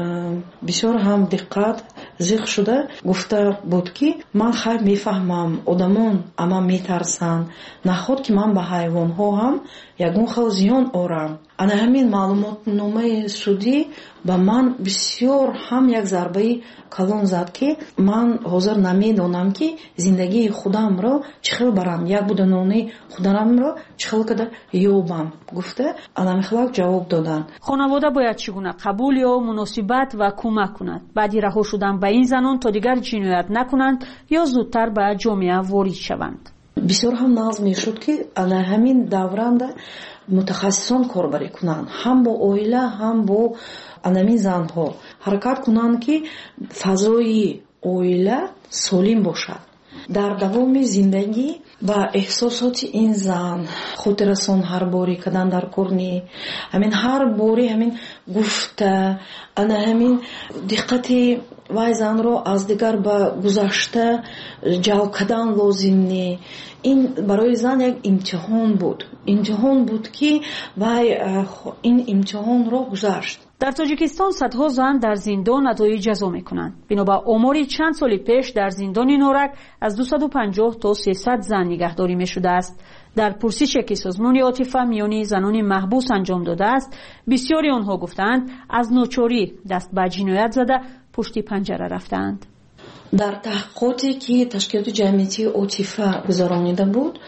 бисёр ҳам диққат зиқ шуда гуфта буд ки ман хайр мефаҳмам одамон ама метарсанд, наход ки ман ба ҳайвонҳо ҳам ягон хел зиён орам. ана ҳамин маълумотномаи судӣ ба ман бисёр ҳам як зарбаи калон зад ки ман ҳозир намедонам ки зиндагии худамро чӣ хел барам, як буданони худамро чӣ хел када ёбам гуфта анамихлак ҷавоб доданд. хонавода бояд чӣ гуна қабул ё муносибат ва кӯмак кунад баъди раҳо шудан ба ин занон то дигар ҷиноят накунанд ё зудтар ба ҷомеа ворид шаванд? бисёр ҳам нағз мешуд ки ана ҳамин давранда мутахассисон корбарӣ кунанд, ҳам бо оила ҳам бо анамин занҳо ҳаракат кунанд ки фазои оила солим бошад. дар давоми зиндагӣ ба эҳсосоти ин зан хотиррасон ҳар бори кадан дар корни ҳамин ҳар бори ҳамин гуфта ана ҳамин диққати вай занро аз дигар ба гузашта ҷалб кардан лозим не. ин барои зан як имтиҳон буд. имтиҳон буд ки вай ин имтиҳонро гузашт. дар Тоҷикистон садҳо зан дар зиндон адои ҷазо мекунанд. бино ба омори чанд соли пеш дар зиндони Норак аз дусаду панҷоҳ то сесад зан нигаҳдорӣ мешудааст. дар пурсише ки созмони Отифа миёни занони маҳбус анҷом додааст, бисёри онҳо гуфтанд аз ночорӣ даст ба ҷиноят зада пушти панҷара рафтаанд. дар таҳқиқоте ки ташкилоти ҷамъиятии Отифа гузаронида буд,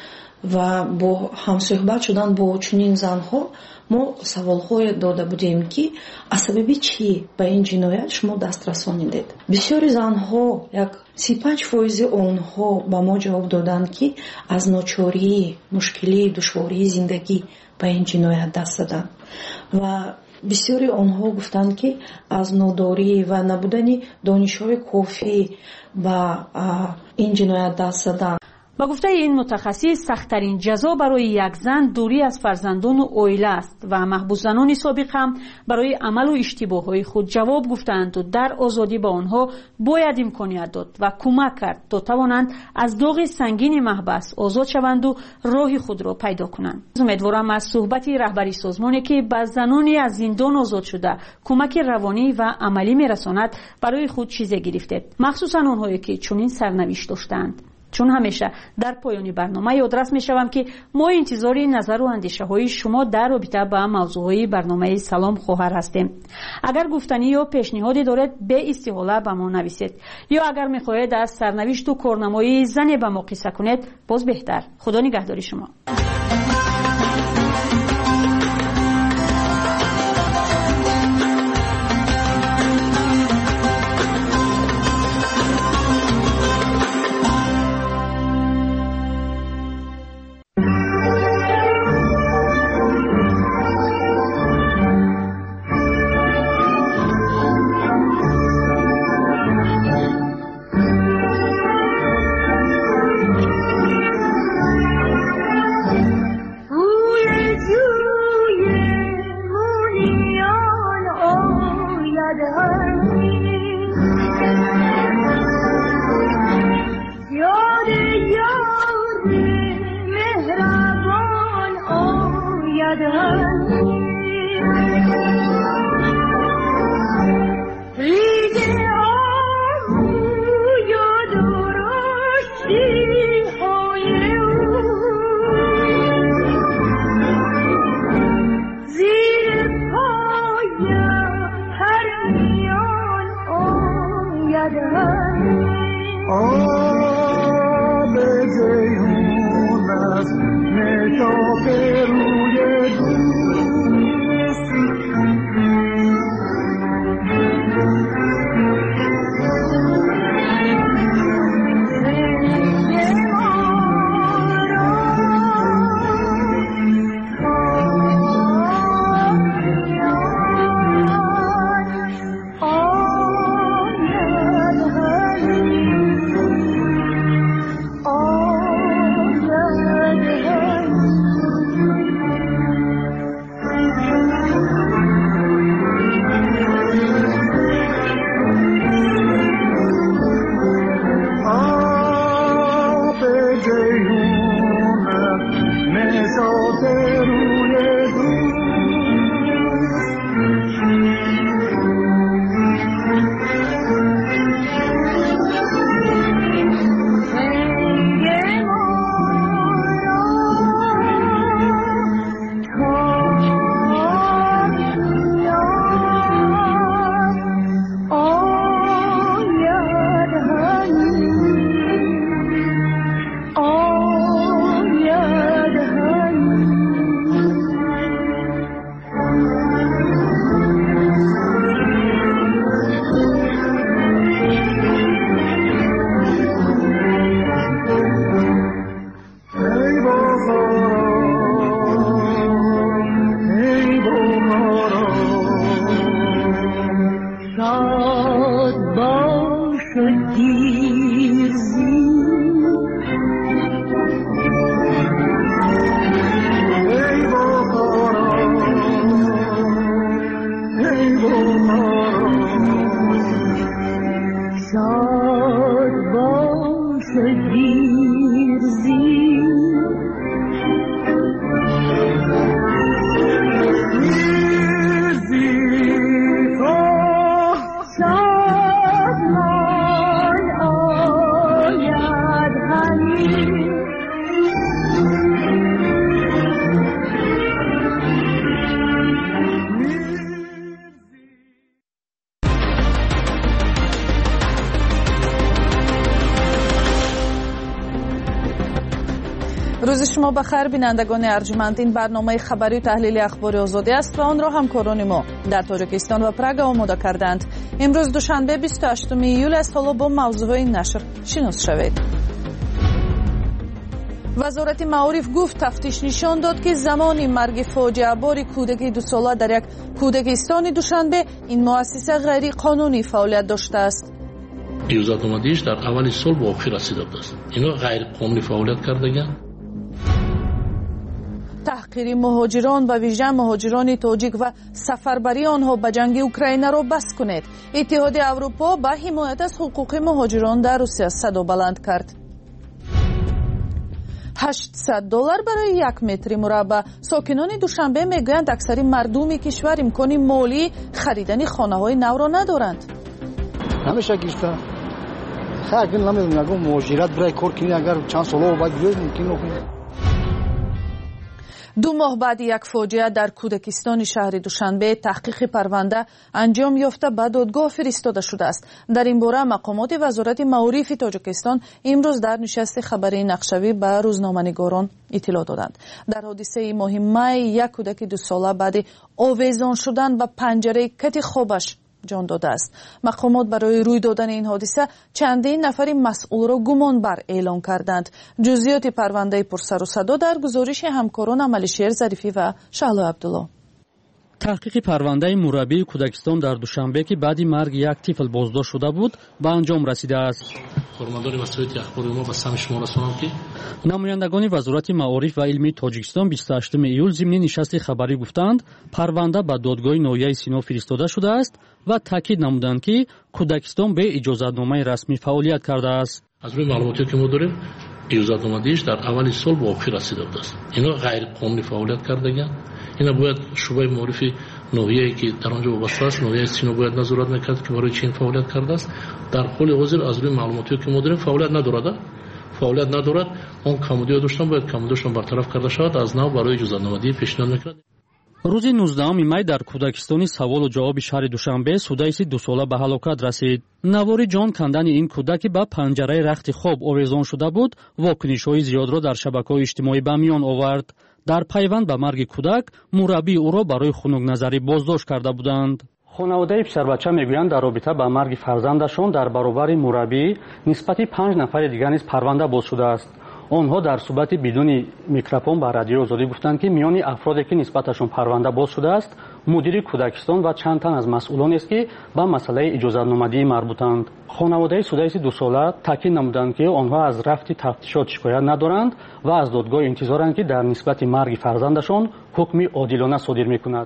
و با همصحبت شدن با چنین زنها ما سوالهای داده بودیم که از سبب چی به این جنایت شما دست رسانیدید. بسیاری زنها یک سی و پنج فیصد آنها به ما جواب دادند که از ناچاری، مشکلی، دشواری زندگی به این جنایت دست دادند و بسیاری آنها گفتند که از ناداری و نبودن دانش‌های کافی به این جنایت دست دادند. با گفته این متخصص سخت‌ترین جزا برای یک زن دوری از فرزندان و عائله است و محبوس زنان سابق هم برای عمل و اشتباه‌های خود جواب گفتند و در آزادی با آنها باید امکانیت داد و کمک کرد تا توانند از داغ سنگین محبس آزاد شوند و راه خود را پیدا کنند. امیدوارم از صحبت رهبری سازمانی که به زنانی از زندان آزاد شده کمک روانی و عملی می‌رساند برای خود چیزی گرفتید، مخصوصا آنهایی که چنین سرنوشت داشتند. چون همیشه در پایان برنامه یادرس می شوم که ما انتظار نظر و اندیشه های شما در رابطه با موضوع برنامه سلام خواهر هستیم. اگر گفتنی یا پیشنهادی دارید به استحاله به ما نویسید یا اگر می خواهید از سرنوشت و کارنمای زن به ما قصه کنید باز بهتر. خدا نگهداری شما. روز شما بخیر بینندگان ارجمند. این برنامه خبری و تحلیل اخبار آزادی است و آن را همکاران ما در تاجیکستان و پراگ آماده کردند. امروز دوشنبه بیست و هشتم ایول است. حالا با موضوع این نشر شناس شوید. وزارت معارف گفت تفتیش نشان داد که زمان مرگ فاجعه بار کودک دو ساله در یک کودکستان دوشنبه این مؤسسه غیر قانونی فعالیت داشته است. ایوزادنامه‌دهیش در اول سال به آخر رسیده است. اینا غیر قانونی فعالیت کردگان. تحقیر مهاجران و ویژه مهاجران تاجیک و سفربری آنها به جنگ اوکراین را بس کنید. اتحاد اروپا به حمایت از حقوق مهاجران در روسیه صدا بلند کرد. هشتصد دلار برای یک متر مربع. ساکنان دوشنبه میگویند اکثر مردم کشور امکان مالی خریدن خانه‌های نو را ندارند. همیشه گرفته. خیلی نمیدونم اگر مهاجرت برای کار کنی اگر چند سال بعد بیاید ممکن نکنه. دو ماه بعد یک فاجعه در کودکستان شهر دوشنبه تحقیق پرونده انجام یافته به دادگاه فرستاده شده است. در این باره مقامات وزارت معارف تاجیکستان امروز در نشست خبری نقشوی به روزنامه‌نگاران اطلاع دادند. در حادثه مهمه یک کودک دو ساله بعد آویزان شدن به پنجره کت خوابش جان داده است. مقامات برای روی دادن این حادثه چندین نفر مسئول را گمان بر اعلام کردند. جزئیات پرونده پرسر و صدا در گزارش همکاران ملیشیر ظریفی و شهلا عبدالله. تحقیق پرونده مربی کودکستان در دوشنبه که بعد مرگ یک طفل بازداشت شده بود به انجام رسیده است. فرماندار وسایت اخبار ما به سهم شما رسانم که نمایندگان وزارت معارف و علمی تاجیکستان بیست و هشتم ایول ضمن نشست خبری گفتند پرونده به دادگاه ناحیه سینا فرستاده شده است و تاکید نمودند که کودکستان به اجازتنامه رسمی فعالیت کرده است. از روی معلوماتی که ما داریم ایوزادنامه‌دهیش در اول سال به آخر رسیده است. اینا غیر قانونی فعالیت کردگان. اینا باید شعبه معارف ناحیه‌ای که در آنجا وابسته است ناحیه سینا باید نظارت میکرد که برای چین فعالیت کرده است. در حال حاضر از روی معلوماتی که ما داریم فعالیت ندارد. فعالیت ندارد. اون کمبودی داشتن باید کمبودیشون برطرف کرده شود. از نو برای اجازتنامه‌دهی پیشنهاد میکرد. روز نوزدهم می در کودکستان سوال و جواب شهر دوشنبه سودایسی دو ساله به هلاکت رسید. نواری جان کندن این کودک به پنجره رخت خواب آویزان شده بود واکنش‌های زیاد را در شبکه‌های اجتماعی به میان آورد. در پیوند به مرگ کودک مربی او را برای خنک نظری بازداشت کرده بودند. خانواده پسربچه میگویند در رابطه با مرگ فرزندشان در برابر مربی نسبت پنج نفر دیگر نیز پرونده باز شده است. آنها در صحبت بدون میکروفون با رادیو آزادی گفتند که میان افرادی که نسبتشان پرونده باز شده است مدیر کودکستان و چند تن از مسئولان است که به مسئله اجازتنامه‌دهی مربوطند. خانواده سودایسی دو ساله تاکید نمودند که آنها از رفت تفتیشات شکایت ندارند و از دادگاه انتظارند که در نسبت مرگ فرزندشان حکم عادلانه صادر میکند.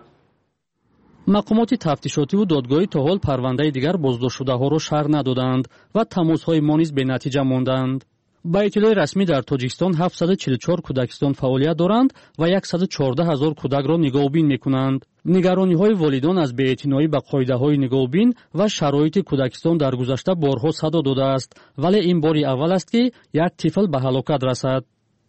مقامات تفتیشاتی و دادگاهی تا حال پرونده دیگر بازداشت شده‌ها را شرح ندادند و تماس‌های ما نیز بی‌نتیجه ماندند. با اطلاع رسمی در تاجیکستان هفتصد و چهل و چهار کودکستان فعالیت دارند و صد و چهارده هزار کودک را نگاهبین می‌کنند. نگرانی‌های والدان از بی‌اعتنایی به قاعده‌های نگاهبین و شرایط کودکستان در گذشته بارها صدا داده است، ولی این بار اول است که یک طفل به هلاکت رسد.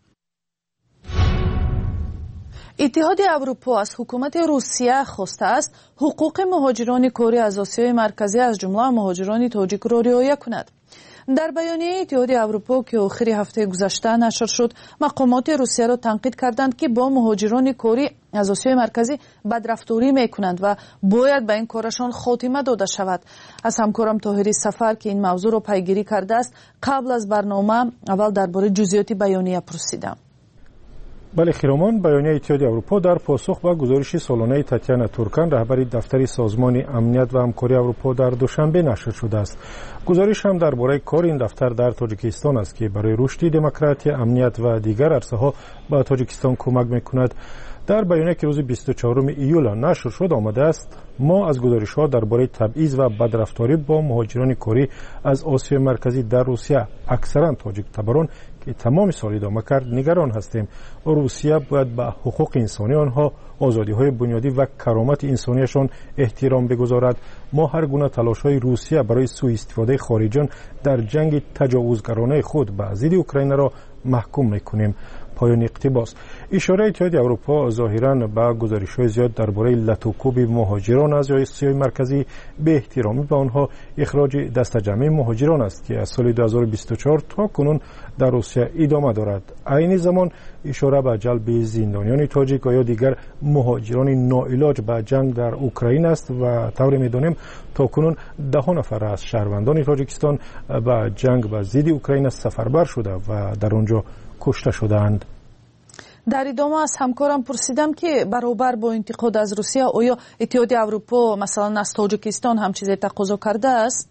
اتحاد اروپا از حکومت روسیه خواسته است حقوق مهاجران کره از آسیای مرکزی از جمله مهاجران تاجیک را رعایت کند. در بیانیه اتحاد اروپا که آخر هفته گذشته نشر شد، مقامات روسیه را تنقید کردند که با مهاجران کره از آسیای مرکزی بدرفتاری میکنند و باید به این کارشان خاتمه داده شود. از همکارم طاهری سفر که این موضوع را پیگیری کرده است قبل از برنامه اول درباره جزئیات بیانیه پرسیدم. بله خیرامان، بیانیه اتحاد اروپا در پاسخ به گزارش سالانه تاتیانا تورکان رهبر دفتر سازمان امنیت و همکاری اروپا در دوشنبه نشر شده است. گزارش هم درباره کار این دفتر در تاجیکستان است که برای رشد دموکراسی، امنیت و دیگر عرصه‌ها به تاجیکستان کمک می‌کند. در بیانیه که روز بیست و چهارم ایول نشر شد آمده است ما از گزارش‌ها درباره تبعیض و بدرفتاری با مهاجران کره از آسیای مرکزی در روسیه اکثرا تاجیک تباران که تمام سال ادامه کرد نگران هستیم. روسیه باید به حقوق انسانی آنها، آزادی‌های بنیادی و کرامت انسانیشان احترام بگذارد. ما هر گونه تلاش‌های روسیه برای سوء استفاده خارجیان در جنگ تجاوزگرانه خود به ضد اوکراین را محکوم می‌کنیم. پایان اقتباس. اشاره اتحادیه اروپا ظاهراً به گزارش‌های زیاد درباره لطوکوب مهاجران از آسیای مرکزی به احترامی به آنها اخراج دسته‌جمعی مهاجران است که از سال دو هزار و بیست و چهار تا کنون در روسیه ادامه دارد. عین زمان اشاره به جلب زندانیان تاجیک یا دیگر مهاجران ناعلاج به جنگ در اوکراین است و طور می‌دانیم تا کنون ده نفر از شهروندان تاجیکستان به جنگ به ضد اوکراین سفربر شده و در آنجا کشته شدند. در ادامه از همکارم پرسیدم که برابر با انتقاد از روسیه آیا اتحادیه اروپا مثلا از تاجیکستان هم چیزی تقاضا کرده است؟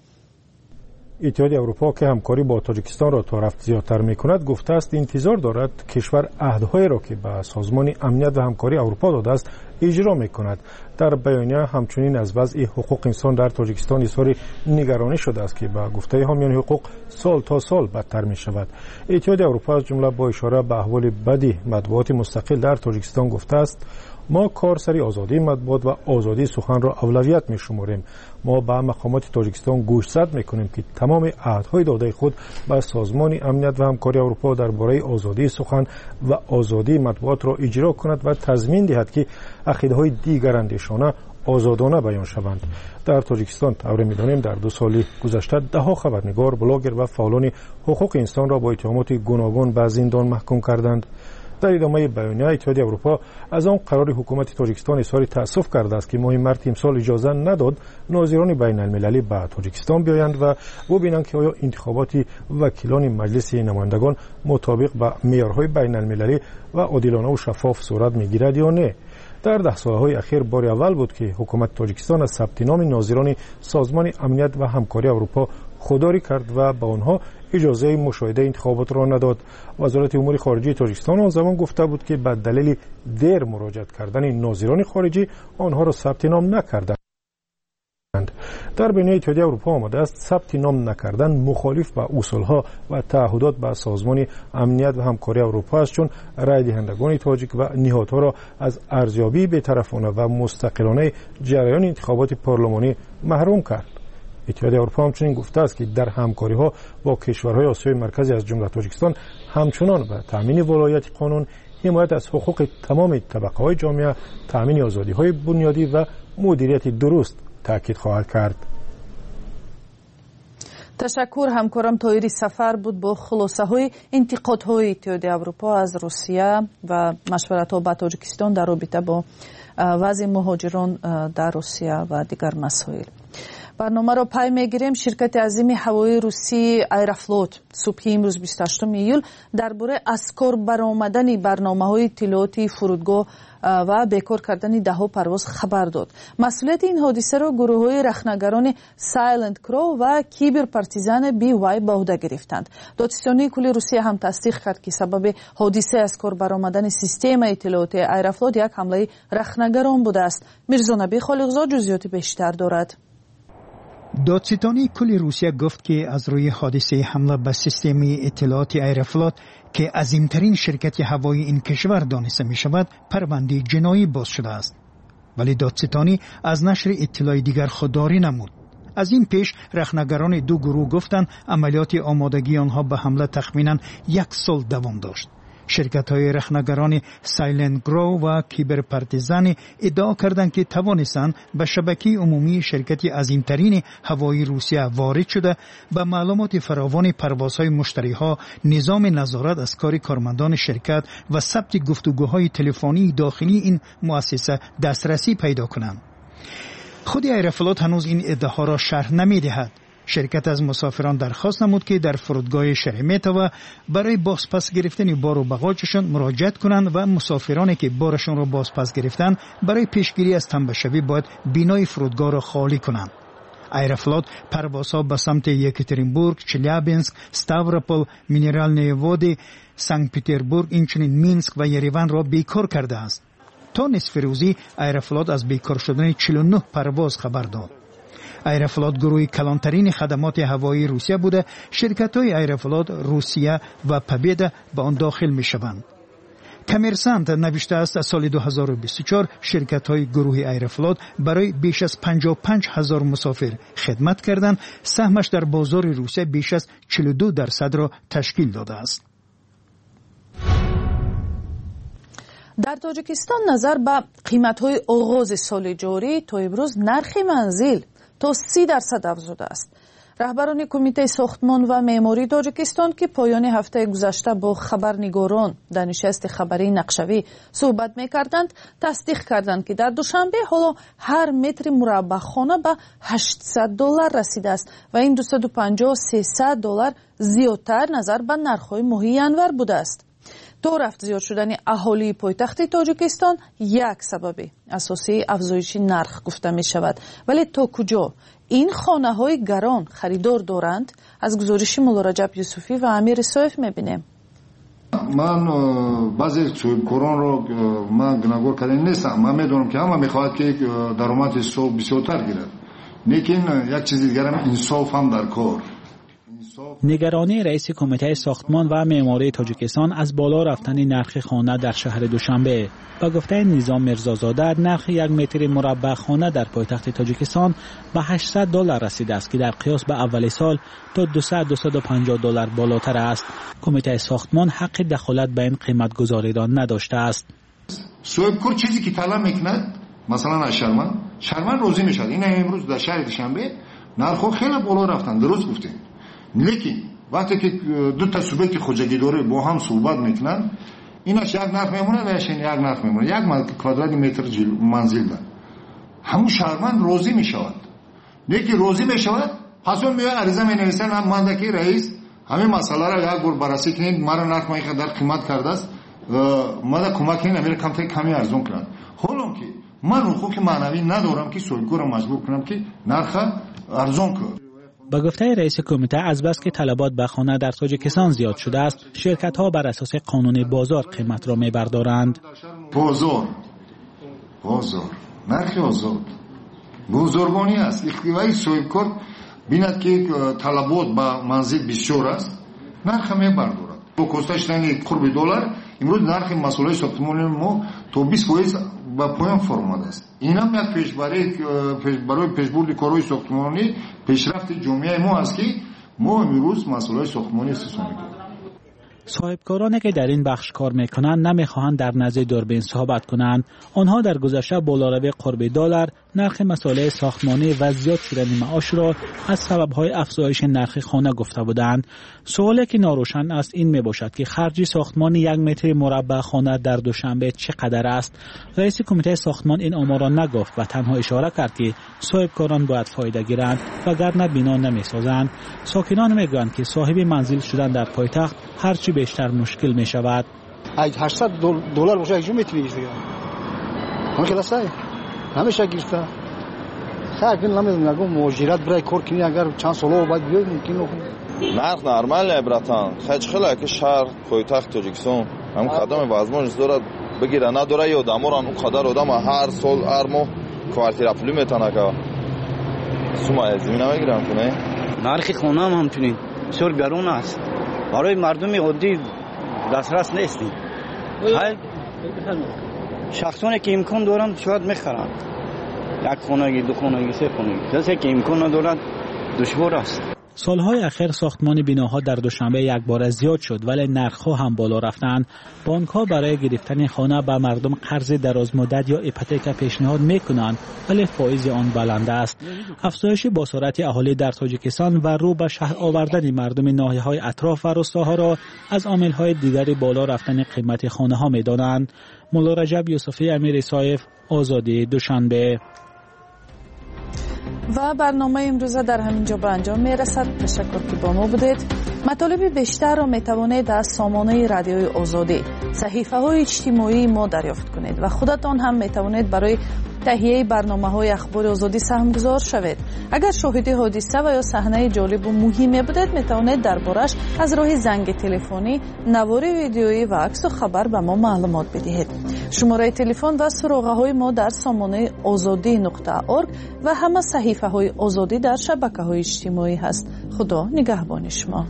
اتحادیه اروپا که همکاری با تاجیکستان را تا رفت زیادتر می‌کند گفته است انتظار دارد کشور عهدهای را که به سازمان امنیت و همکاری اروپا داده است اجرا می‌کند. در بیانیه همچنین از وضع حقوق انسان در تاجیکستان اظهار نگرانی شده است که به گفته حامیان حقوق سال تا سال بدتر می‌شود. اتحادیه اروپا از جمله با اشاره به احوال بدی مطبوعات مستقل در تاجیکستان گفته است ما کارسری آزادی مطبوعات و آزادی سخن را اولویت می‌شماریم. ما به مقامات تاجیکستان گوشزد می‌کنیم که تمام عهدهای داده خود به سازمان امنیت و همکاری اروپا درباره آزادی سخن و آزادی مطبوعات را اجرا کند و تضمین دهد که عقیده‌های دیگر اندیشانه آزادانه بیان شوند. در تاجیکستان طور می‌دانیم در دو سال گذشته ده‌ها خبرنگار، بلاگر و فعالان حقوق انسان را با اتهامات گوناگون به زندان محکوم کردند. در ادامه بیانیه اتحادیه اروپا از آن قرار حکومت تاجیکستان اظهار تأسف کرده است که ماه مارس امسال اجازه نداد ناظران بین المللی به تاجیکستان بیایند و ببینند که آیا انتخابات وکیلان مجلس نمایندگان مطابق با معیارهای بین المللی و عادلانه و شفاف صورت میگیرد یا نه. در ده سالهای اخیر بار اول بود که حکومت تاجیکستان از ثبت نام ناظران سازمان امنیت و همکاری اروپا خودداری کرد و به آنها اجازه مشاهده انتخابات را نداد. وزارت امور خارجه تاجیکستان آن زمان گفته بود که به دلیل دیر مراجعه کردن ناظران خارجی آنها را ثبت نام نکردند. در بیانیه اتحادیه اروپا آمده است ثبت نام نکردن مخالف با اصولها و تعهدات با سازمان امنیت و همکاری اروپا است، چون رای دهندگان تاجیک و نهادها را از ارزیابی بی‌طرفانه و مستقلانه جریان انتخابات پارلمانی محروم کرد. اتحادیه اروپا همچنین گفته است که در همکاری‌ها با کشورهای آسیای مرکزی از جمله تاجیکستان همچنان به تامین ولایت قانون، حمایت از حقوق تمام طبقه‌های جامعه، تامین آزادی‌های بنیادی و مدیریت درست تاکید خواهد کرد. تشکر همکارم طاهری سفر بود با خلاصه های انتقاد های اتحادیه اروپا از روسیه و مشورت ها با تاجیکستان در رابطه با وضع مهاجران در روسیه و دیگر مسائل. برنامه را پای میگیریم. شرکت عظیم هوایی روسی ایروفلوت صبح امروز بیست و هشتم ایول درباره از کار برآمدن برنامه‌های اطلاعاتی فرودگاه و بیکار کردن ده ها پرواز خبر داد. مسئولیت این حادثه را گروه‌های رخنه‌گران سایلنت کرو و کیبر پارتیزان بی وای به عهده گرفتند. دادستانی کل روسیه هم تصدیق کرد که سبب حادثه از کار برآمدن سیستم اطلاعاتی ایروفلوت یک حمله رخنه‌گران بوده است. میرزا نبی خالقزاد جزئیات بیشتر دارد. دادستانی کل روسیه گفت که از روی حادثه حمله به سیستم اطلاعاتی ایروفلوت که عظیمترین شرکت هوایی این کشور دانسته می شود پرونده جنایی باز شده است. ولی دادستانی از نشر اطلاع دیگر خودداری نمود. از این پیش رخنه‌گران دو گروه گفتند عملیات آمادگی آنها به حمله تخمینا یک سال دوام داشت. شرکت‌های رخنه‌گران سایلنت گرو و کیبر پارتیزان ادعا کردند که توانستند به شبکه عمومی شرکت عظیمترین هوایی روسیه وارد شده به معلومات فراوان پروازهای مشتری‌ها، نظام نظارت از کار کارمندان شرکت و ثبت گفتگوهای تلفنی داخلی این مؤسسه دسترسی پیدا کنند. خود ایروفلوت هنوز این ادعاها را شرح نمی‌دهد. شرکت از مسافران درخواست نمود که در فرودگاه شرمتو برای بازپس گرفتن بار و بغاجشان مراجعت کنند و مسافرانی که بارشان را بازپس گرفتند برای پیشگیری از تنبشوی باید بینای فرودگاه را خالی کنند. ایروفلوت پروازها به سمت یکاترینبورگ، چلیابینسک، ستاوروپول، مینرال نیوودی، سنت پترزبورگ، اینچنین مینسک و یریوان را بیکار کرده است. تا نصف روزی ایروفلوت از بیکار شدن چهل و نه پرواز خبر داد. ایروفلوت گروه کلانترین خدمات هوایی روسیه بوده. شرکت‌های ایروفلوت روسیه و پبیدا به آن داخل می‌شوند. کامرسانت نوشته است از سال دو هزار و بیست و چهار شرکت‌های گروه ایروفلوت برای بیش از پنجاه و پنج هزار مسافر خدمت کردند. سهمش در بازار روسیه بیش از چهل و دو درصد را تشکیل داده است. در تاجیکستان نظر به قیمت‌های آغاز سال جاری تا امروز نرخ منزل تا سی درصد افزوده است. رهبران کمیته ساختمان و معماری تاجیکستان که پایان هفته گذشته با خبرنگاران در نشست خبری نقشوی صحبت می‌کردند، تصدیق کردند که در دوشنبه حالا هر متر مربع خانه به هشتصد دلار رسیده است و این دویست و پنجاه سیصد دلار زیادتر نظر به نرخ‌های ماهی ینور بوده است. دو رفت زیاد شدن اهالی پایتخت تاجیکستان یک سبب اساسی افزایش نرخ گفته می شود، ولی تا کجا این خانه های گران خریدار دارند؟ از گزارش مولا رجب یوسفی و امیر سایف می بینیم. من بعضی صاحبکاران رو من گناهگار کردن نیستم. من میدونم که همه میخواهد که درآمد سال بسیارتر گیرد، لیکن یک چیز دیگر هم انصاف هم در کار. نگرانی رئیس کمیته ساختمان و معماری تاجیکستان از بالا رفتن نرخ خانه در شهر دوشنبه. با گفته نظام میرزازاده، نرخ یک متر مربع خانه در پایتخت تاجیکستان به هشتصد دلار رسیده است که در قیاس به اول سال تا دویست تا دویست و پنجاه دلار بالاتر است. کمیته ساختمان حق دخالت به این قیمت گذاری را نداشته است. صاحبکار چیزی که طلب میکند، مثلا از شرمن شرمن روزی میشد. این امروز در شهر دوشنبه نرخ خیلی بالا رفتن، درست گفتین. لیکن وقتی که دو تا سوبکی خوجگیداری با هم صحبت میکنن، ایناش یک نرخ میمونه و یک نرخ میمونه. یک کوادرات متر منزل ده همون شهرمند روزی میشود. لیکن روزی میشود، پس اون میاد عریضه مینویسن هم مانده که رئیس همین مسئله را یک بار بررسی کنید، مرا نرخ ما اینقدر قیمت کرده است، ما کمک کنید امیر کمتر کمی ارزون کنند. حالا که من حقوق معنوی ندارم که صاحبکار را مجبور کنم که نرخ ارزون کنه. با گفته رئیس کمیته، از بس که طلبات به خانه در تاجیکستان زیاد شده است، شرکت ها بر اساس قانون بازار قیمت را میبردارند. بازار بازار نرخ آزاد بزرگانی است. اختیاری صاحبکار بیند که طلبات به منزل بسیار است، نرخ میبردارد. با کاستش رنگ قرب دلار امروز نرخ مسئله ساختمان ما تا بیست درصد با پایان فرموده است. این هم یک پیشبری برای پیشبرد کارهای ساختمانی پیشرفت جامعه ما است که ما امروز مسئله ساختمانی استثمار می‌کنیم. صاحبکارانی که در این بخش کار میکنند نمیخواهند در نزد دوربین صحبت کنند. آنها در گذشته بالاروی قرب دلار نرخ مسائل ساختمانی و زیاد شدن معاش را از سببهای افزایش نرخ خانه گفته بودند. سوالی که ناروشن است این میباشد که خرج ساختمان یک متر مربع خانه در دوشنبه چقدر است. رئیس کمیته ساختمان این آمار را نگفت و تنها اشاره کرد که صاحبکاران باید فایده گیرند وگرنه بنا نمیسازند. ساکنان میگویند که صاحب منزل شدن در پایتخت هرچی بیشتر مشکل می شود. هشتصد دلار باشه یک جو میتونی دیگه. همه کلاسای همیشه گرفته. خیلی نمیدونم اگه مهاجرت برای کار کنی اگر چند سال بعد بیای ممکن است. نرخ نرمال براتان. خیلی خیلی که شهر پایتخت تاجیکستان هم قدم وازمانش دارد بگیره نداره یا داموران اون قدر آدم هر سال هر ماه کوارتیر پول میتونه که سوما زمین نمیگیرن کنه. نرخ خونه هم همچنین بسیار گران است. برای مردم عادی دسترس نیستیم. شخصانی که امکان دارند شاید میخرند، یک خانگی دو خانگی سه خانگی. کسی که امکان ندارد دشوار است. سالهای اخیر ساختمان بناها در دوشنبه یک بار زیاد شد ولی نرخ‌ها هم بالا رفتند. بانک‌ها برای گرفتن خانه به مردم قرض دراز مدت یا هیپوتک پیشنهاد می‌کنند ولی فایز آن بلند است. افزایش باسارت اهالی در تاجیکستان و رو به شهر آوردن مردم ناحیه‌های اطراف و روستاها را از عامل‌های دیگری بالا رفتن قیمت خانه‌ها می‌دانند. مولا رجب یوسفی، امیر سایف، آزادی، دوشنبه. و برنامه امروزه در همینجا به انجام میرسد. تشکر که با ما بودید. مطالب بیشتر را میتوانید از سامانه رادیوی آزادی، صحیفه های اجتماعی ما دریافت کنید و خودتان هم میتوانید برای تهیه برنامه های اخبار آزادی سهم گذار شوید. اگر شاهد حادثه و یا صحنه جالب و مهمی بودید میتوانید دربارش از راه زنگ تلفنی، نوار ویدیویی و عکس و خبر به ما معلومات بدهید. شماره تلفن و سراغه های ما در سامانه آزادی نقطه اورگ و همه صحیفه های آزادی در شبکه های اجتماعی هست. خدا نگهبان شما.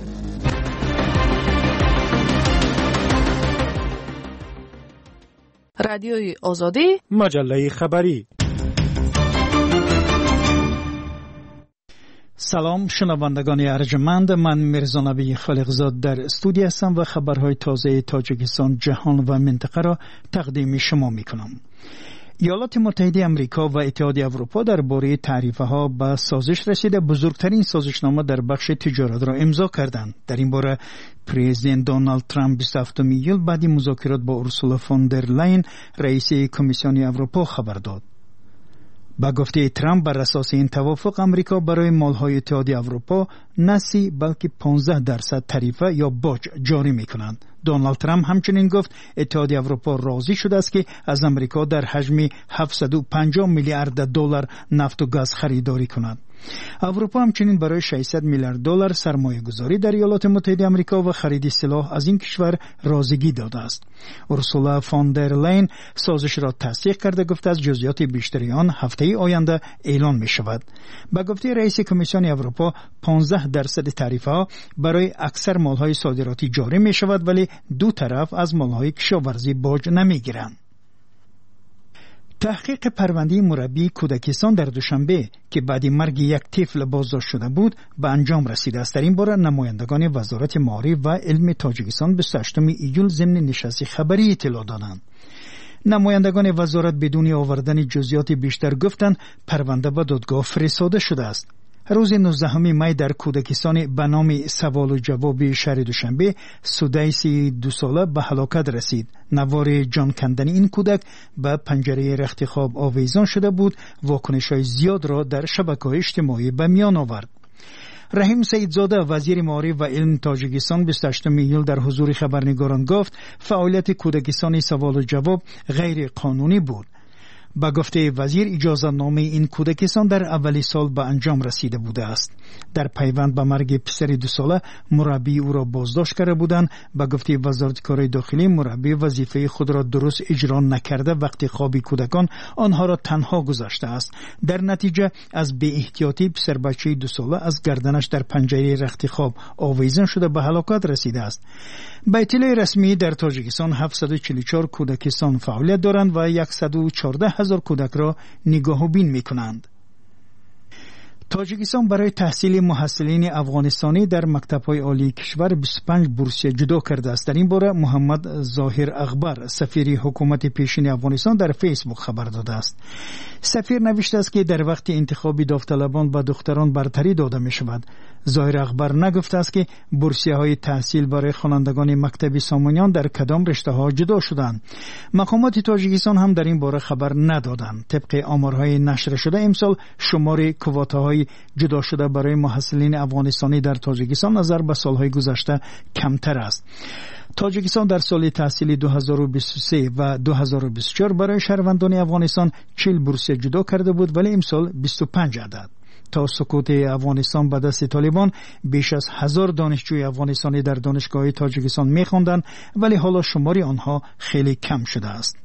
رادیوی آزادی، مجله خبری. سلام شنوندگان ارجمند، من میرزا نبی خالقزاد در استودیو هستم و خبرهای تازه تاجیکستان، جهان و منطقه را تقدیم شما میکنم. ایالات متحده آمریکا و اتحادیه اروپا درباره تعرفه‌ها به سازش رسیده بزرگترین سازشنامه در بخش تجارت را امضا کردند. در این باره پرزیدنت دونالد ترامپ بیست و هفتم ایول بعد مذاکرات با اورسولا فون در لاین رئیس کمیسیون اروپا خبر داد. با گفته ترامپ بر اساس این توافق امریکا برای مالهای اتحادیه اروپا نه سی بلکه پانزده درصد تعرفه یا باج جاری میکنند. دونالد ترامپ همچنین گفت اتحادیه اروپا راضی شده است که از امریکا در حجم هفتصد و پنجاه میلیارد دلار نفت و گاز خریداری کند. اروپا همچنین برای ششصد میلیارد دلار سرمایه گذاری در ایالات متحده آمریکا و خرید سلاح از این کشور راضیگی داده است. اورسولا فون در لاین سازش را تصدیق کرده گفته از جزئیات بیشتری آن هفته آینده اعلان می شود. با گفته رئیس کمیسیون اروپا پانزده درصد تعرفه ها برای اکثر مالهای صادراتی جاری می شود، ولی دو طرف از مالهای کشاورزی باج نمی گیرند. تحقیق پرونده مربی کودکستان در دوشنبه که بعد مرگ یک طفل بازداشت شده بود به انجام رسیده است. در این باره نمایندگان وزارت معارف و علم تاجیکستان بیست و هشتم ایول ضمن نشست خبری اطلاع دادند. نمایندگان وزارت بدون آوردن جزئیات بیشتر گفتند پرونده به دادگاه فرستاده شده است. روز نوزدهم می در کودکستان به نام سوال و جواب شهر دوشنبه سودایسی دو ساله به هلاکت رسید. نوار جان کندن این کودک به پنجره رخت خواب آویزان شده بود. واکنش‌های زیاد را در شبکه‌های اجتماعی به میان آورد. رحیم سیدزاده وزیر معارف و علم تاجیکستان بیست و هشتم ایول در حضور خبرنگاران گفت فعالیت کودکستان سوال و جواب غیر قانونی بود. با گفته وزیر اجازه نامه این کودکستان در اولی سال به انجام رسیده بوده است. در پیوند به مرگ پسر دو ساله مربی او را بازداشت کرده بودند. با گفته وزارت کار داخلی مربی وظیفه خود را درست اجرا نکرده وقتی خواب کودکان آنها را تنها گذاشته است. در نتیجه از بی احتیاطی پسر بچه دو ساله از گردنش در پنجره رخت خواب آویزان شده به هلاکت رسیده است. به اطلاع رسمی در تاجیکستان هفتصد و چهل و چهار کودکستان فعالیت دارند و صد و چهارده هزار کودک را نگاه و بین می کنند. تاجیکستان برای تحصیل محصلین افغانستانی در مکتب‌های عالی کشور بیست و پنج بورسیه جدا کرده است. در این باره محمد ظاهر اخبار سفیر حکومت پیشین افغانستان در فیسبوک خبر داده است. سفیر نوشته است که در وقت انتخاب داوطلبان به دختران برتری داده می شود. ظاهر اخبار نگفته است که بورسیه های تحصیل برای خوانندگان مکتب سامانیان در کدام رشته ها جدا شدند. مقامات تاجیکستان هم در این باره خبر ندادند. طبق آمارهای نشر شده امسال شمار کوتاهای جدا شده برای محصلین افغانستانی در تاجیکستان نظر به سالهای گذشته کمتر است. تاجیکستان در سال تحصیلی دو هزار و بیست و سه و دو هزار و بیست و چهار برای شهروندان افغانستان چهل بورسیه جدا کرده بود، ولی امسال بیست و پنج عدد. تا سقوط افغانستان به دست طالبان بیش از هزار دانشجوی افغانستانی در دانشگاه تاجیکستان می‌خواندند، ولی حالا شماری آنها خیلی کم شده است.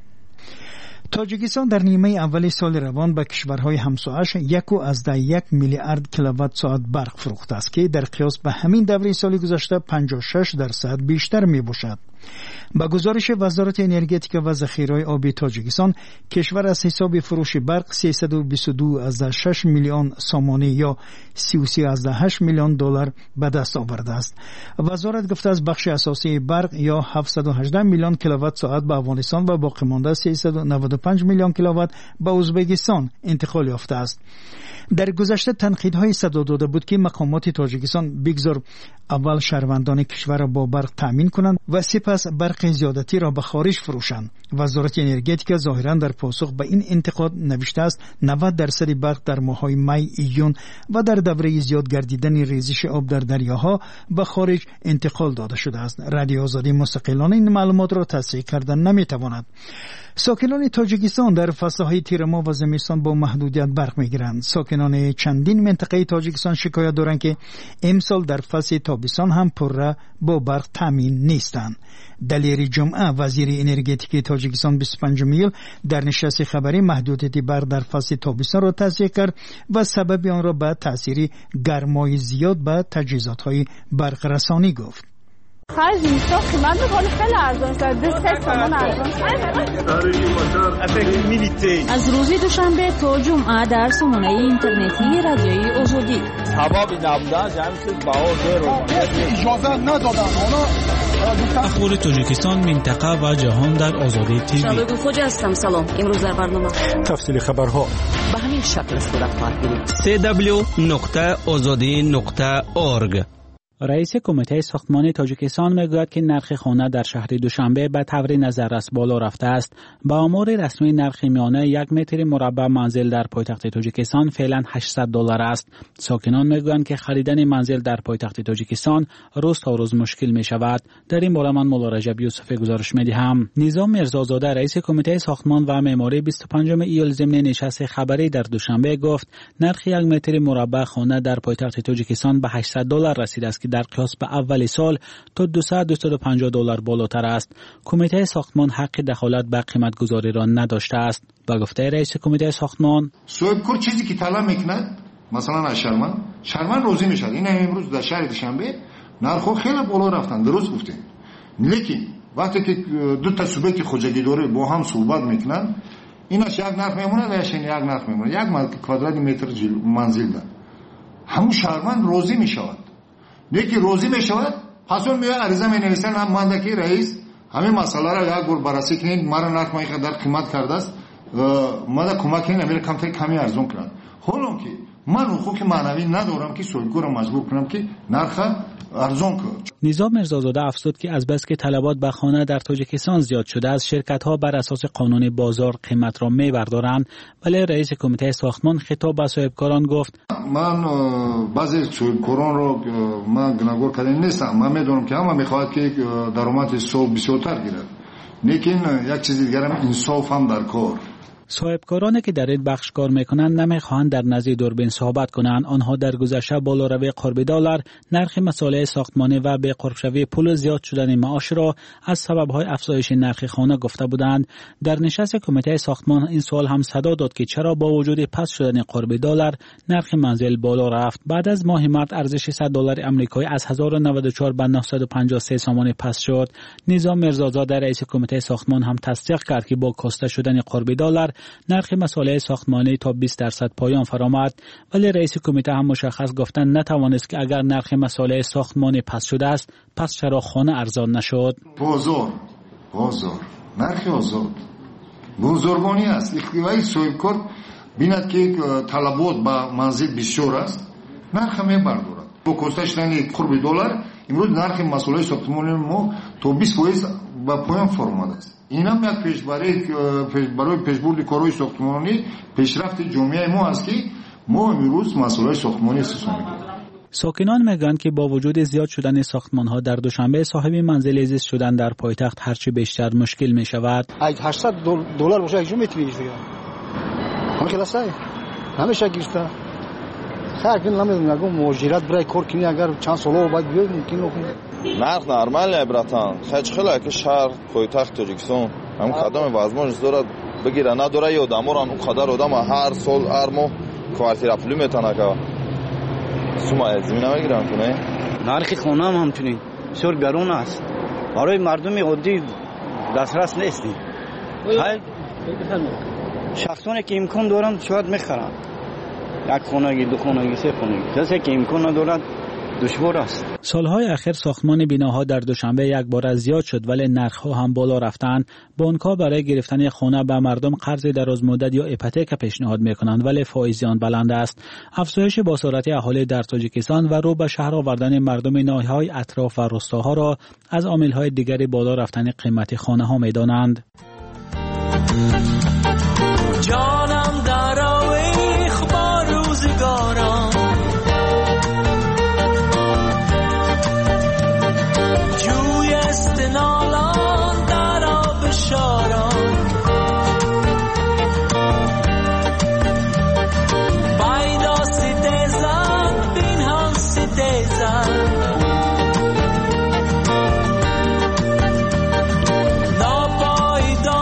تاجیکستان در نیمه اول سال روان به کشورهای همسایه‌اش یک و از ده یک میلیارد کیلووات ساعت برق فروخته است که در قیاس به همین دوره سال گذشته پنجاه و شش درصد بیشتر می باشد. با گزارش وزارت انرژتیک و ذخیره آبی تاجیکستان، کشور از حساب فروش برق سیصد و بیست و دو ممیز شش میلیون سامانه یا سی و سه ممیز هشت میلیون دلار به دست آورده است. وزارت گفته از بخش اساسی برق یا هفتصد و هجده میلیون کیلووات ساعت به افغانستان و باقی مانده سیصد و نود و پنج میلیون کیلووات به ازبکستان انتقال یافته است. در گذشته تنقیدهای صدا داده بود که مقامات تاجیکستان بگذار اول شهروندان کشور را با برق تامین کنند و سپس برق زیادتی را به خارج فروشند. وزارت انرژتیک ظاهرا در پاسخ به این انتقاد نوشته است نود درصد برق در ماه‌های می، ایون و در دوره زیاد گردیدن ریزش آب در دریاها به خارج انتقال داده شده است. رادیو آزادی مستقلانه این معلومات را تصحیح کردن نمی‌تواند. ساکنان تاجیکستان در فصل‌های تیرما و زمستان با محدودیت برق می‌گیرند. ساکنان چندین منطقه تاجیکستان شکایت دارند که امسال در فصل تابستان هم پره با برق تامین نیستند. دلیر جمعه وزیر انرژتیک تاجیکستان بیست و پنجم ایول در نشست خبری محدودیت برق در فصل تابستان را تصحیح کرد و سبب آن را به تاثیر گرمای زیاد به تجهیزات‌های برق رسانی گفت. خرج اینستا قیمت میکنه خیلی ارزان شد. دو سه تومن ارزان شد. از روز دوشنبه تا جمعه در سامانه اینترنتی رادیوی آزادی جدید. ثوابی نبودن جمعی باور رو اجازه ندادن اونا. اخبار تاجیکستان، منطقه و جهان در آزادی تیوی. شبگون خوج هستم. سلام. امروز در برنامه تفصیل خبرها به همین شکل صورت خواهد گرفت. سی دبلیو نقطه آزادی نقطه اورگ. رئیس کمیته ساختمان تاجیکستان میگوید که نرخ خانه در شهر دوشنبه به طور نظررس بالا رفته است. با آمار رسمی نرخ میانه یک متر مربع منزل در پایتخت تاجیکستان فعلا هشتصد دلار است. ساکنان میگویند که خریدن منزل در پایتخت تاجیکستان روز تا روز مشکل می شود. در این باره من مولا رجب یوسف گزارش میدهم. نظام میرزازاده رئیس کمیته ساختمان و معماری بیست و پنجم ایول ضمن نشست خبری در دوشنبه گفت نرخ یک متر مربع خانه در پایتخت تاجیکستان به هشتصد دلار رسیده است که در قیاس به اول سال تا دویست تا دویست و پنجاه دلار بالاتر است. کمیته ساختمان حق دخالت به قیمت گذاری را نداشته است. با گفته رئیس کمیته ساختمان، صاحبکار چیزی که طلب میکند مثلا از شرمن شرمن روزی میشد. این امروز در شهر دوشنبه نرخ خیلی بالا رفتن، درست گفتین. لیکن وقتی که دو تا سوبیت خوجگی داره با هم صحبت میکنن ایناش یک نرخ میمونه و یشین یک نرخ میمونه. یک کوادرات متر منزل ده همون شرمن روزی میشود. لیکن روزی میشود پس اون میاد عریضه مینویسن هم مانده که رئیس همین مسئله را یک بار بررسی کنید، مرا نرخ ما اینقدر قیمت کرده است، ما دا کمک کنید امیر کم تا کمی ارزون کنند. حالا که من حقوق معنوی ندارم که صاحبکار را مجبور کنم که نرخ ارزون کنم. نظام میرزازاده افزود که از بس که طلبات به خانه در تاجیکستان زیاد شده است، شرکت‌ها بر اساس قانون بازار قیمت را می‌بردارند. ولی رئیس کمیته ساختمان خطاب به صاحبکاران گفت من بعضی صاحبکاران رو من گناهگار کرده نیستم. من میدونم که همه میخواهد که درآمد سال بسیارتر گیرد، لیکن یک چیز دیگر هم انصاف هم در کار. صاحبکارانی که در این بخش کار میکنند نمیخواهند در نزد دوربین صحبت کنند. آنها در گذشته بالاروی قرب دلار نرخ مساله ساختمانی و به قرب شوی پول زیاد شدن معاش را از سببهای افزایش نرخ خانه گفته بودند. در نشست کمیته ساختمان این سوال هم صدا داد که چرا با وجود پس شدن قرب دلار نرخ منزل بالا رفت. بعد از ماه مارس ارزش صد دلار آمریکایی از هزار و نود و چهار به نهصد و پنجاه و سه سامانه پس شد. نظام میرزازاده رئیس کمیته ساختمان هم تصدیق کرد که با کاسته شدن قرب دلار نرخ مساله ساختمانی تا بیست درصد پایان فرآمد. ولی رئیس کمیته هم مشخص گفتن نتوانست که اگر نرخ مساله ساختمانی پس شده است پس چرا خانه ارزان نشد. بازار بازار نرخ آزاد بزرگانی است. اختیاری صاحبکار بیند که طلبات با منزل بسیار است نرخ میبردارد. با کاسته شدن قرب دلار امروز نرخ مساله ساختمانی ما تا بیست درصد با پایان فرآمده است. این هم یک پیشبری برای پیشبرد کارهای ساختمانی پیشرفت جامعه ما است که ما امروز مسائل ساختمانی استفاده می‌کنیم. ساکنان میگن که با وجود زیاد شدن ساختمان‌ها در دوشنبه صاحب منزل زیست شدن در پایتخت هرچی بیشتر مشکل می‌شود. هشتصد دلار باشه یک جو میتونی دیگه. همه کلاسای همیشه گیرسته. خیلی نمیدونم اگه مهاجرت برای کار کنی اگر چند سال بعد بیای ممکن نکنه. نرخ نرمال براتان خیلی خیلی که شهر پایتخت تاجیکستان هم قدم وازمانش دارد بگیره نداره یا داموران اون قدر آدم هر سال هر ماه کوارتیر پول میتونه که سوما زمین نمیگیرن کنه. نرخ خونه هم همچنین بسیار گران است، برای مردم عادی دسترس نیست. های شخصانی که امکان دارن شاید میخرن یک خانگی دو خانگی سه خانگی، کسی که امکان ندارد دشوار است. سالهای اخیر ساختمان بناها در دوشنبه یک بار زیاد شد ولی نرخ‌ها هم بالا رفتند. بانک‌ها برای گرفتن خانه به مردم قرض دراز مدت یا هیپوتک پیشنهاد می‌کنند ولی فایز آن بلند است. افزایش باسارت اهالی در تاجیکستان و رو به شهر آوردن مردم ناحیه‌های اطراف و روستاها را از عامل‌های دیگری بالا رفتن قیمت خانه‌ها می‌دانند. جانم در آویخ با روزگاران جوی استنالان در آب شاران بایدا سیده زن بین هم سیده زن ناپایدار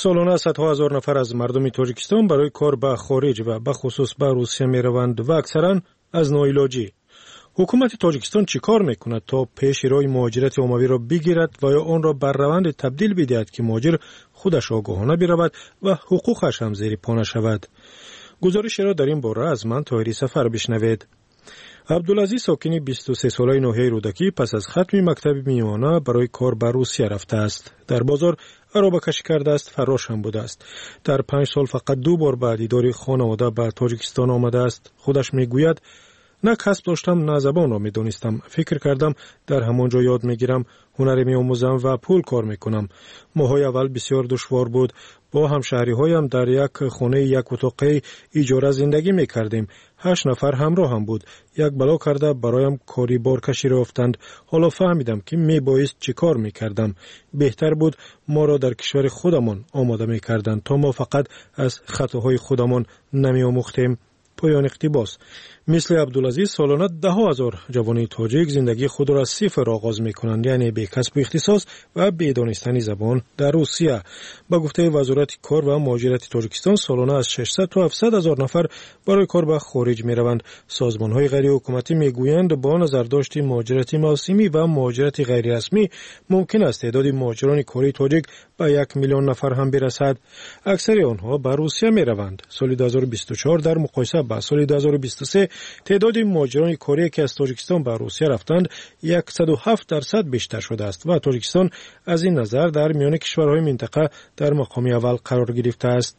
سالانه صدها هزار نفر از مردم تاجیکستان برای کار به خارج و به خصوص به روسیه می روند و اکثرا از ناعلاجی. حکومت تاجیکستان چی کار میکند تا پیش روی مهاجرت عمومی را بگیرد و یا آن را بر روند تبدیل بدهد که مهاجر خودش آگاهانه برود و حقوقش هم زیر پا نشود؟ گزارش را در این باره از من طاهری سفر بشنوید. عبدالعزیز ساکنی بیست و سه ساله ناحیه رودکی پس از ختم مکتب میانه برای کار به روسیه رفته است. در بازار عربه کشی کرده است، فراش هم بوده است. در پنج سال فقط دو بار به دیدار خانواده به تاجیکستان آمده است. خودش میگوید نه کسب داشتم نه زبان را میدانستم. فکر کردم در همانجا یاد میگیرم، هنر میآموزم و پول کار میکنم. ماهای اول بسیار دشوار بود. با همشهری هایم در یک خانه یک اتاقه اجاره زندگی میکردیم. هشت نفر همراه هم بود. یک بلا کرده برایم کاری بارکشی را افتند. حالا فهمیدم که میبایست چی کار میکردم. بهتر بود ما را در کشور خودمان آماده میکردند تا ما فقط از خطاهای خودمان نمیآموختیم. پایان اقتباس. مثل عبدالعزیز سالانه ده ها هزار جوان تاجیک زندگی خود را از صفر آغاز میکنند، یعنی به کسب و اختصاص و به دانستن زبان در روسیه. با گفته وزارت کار و مهاجرت تاجیکستان سالانه از ششصد تا هفتصد هزار نفر برای کار به خارج میروند. سازمان های غیر حکومتی میگویند با نظر داشت مهاجرت موسمی و مهاجرت غیر رسمی ممکن است تعداد مهاجران کاری تاجیک به یک میلیون نفر هم برسد. اکثر آنها به روسیه میروند. سال دو هزار و بیست و چهار در مقایسه با سال دو هزار و بیست و سه تعداد مهاجران کاری که از تاجیکستان به روسیه رفتند صد و هفت درصد بیشتر شده است و تاجیکستان از این نظر در میان کشورهای منطقه در مقام اول قرار گرفته است.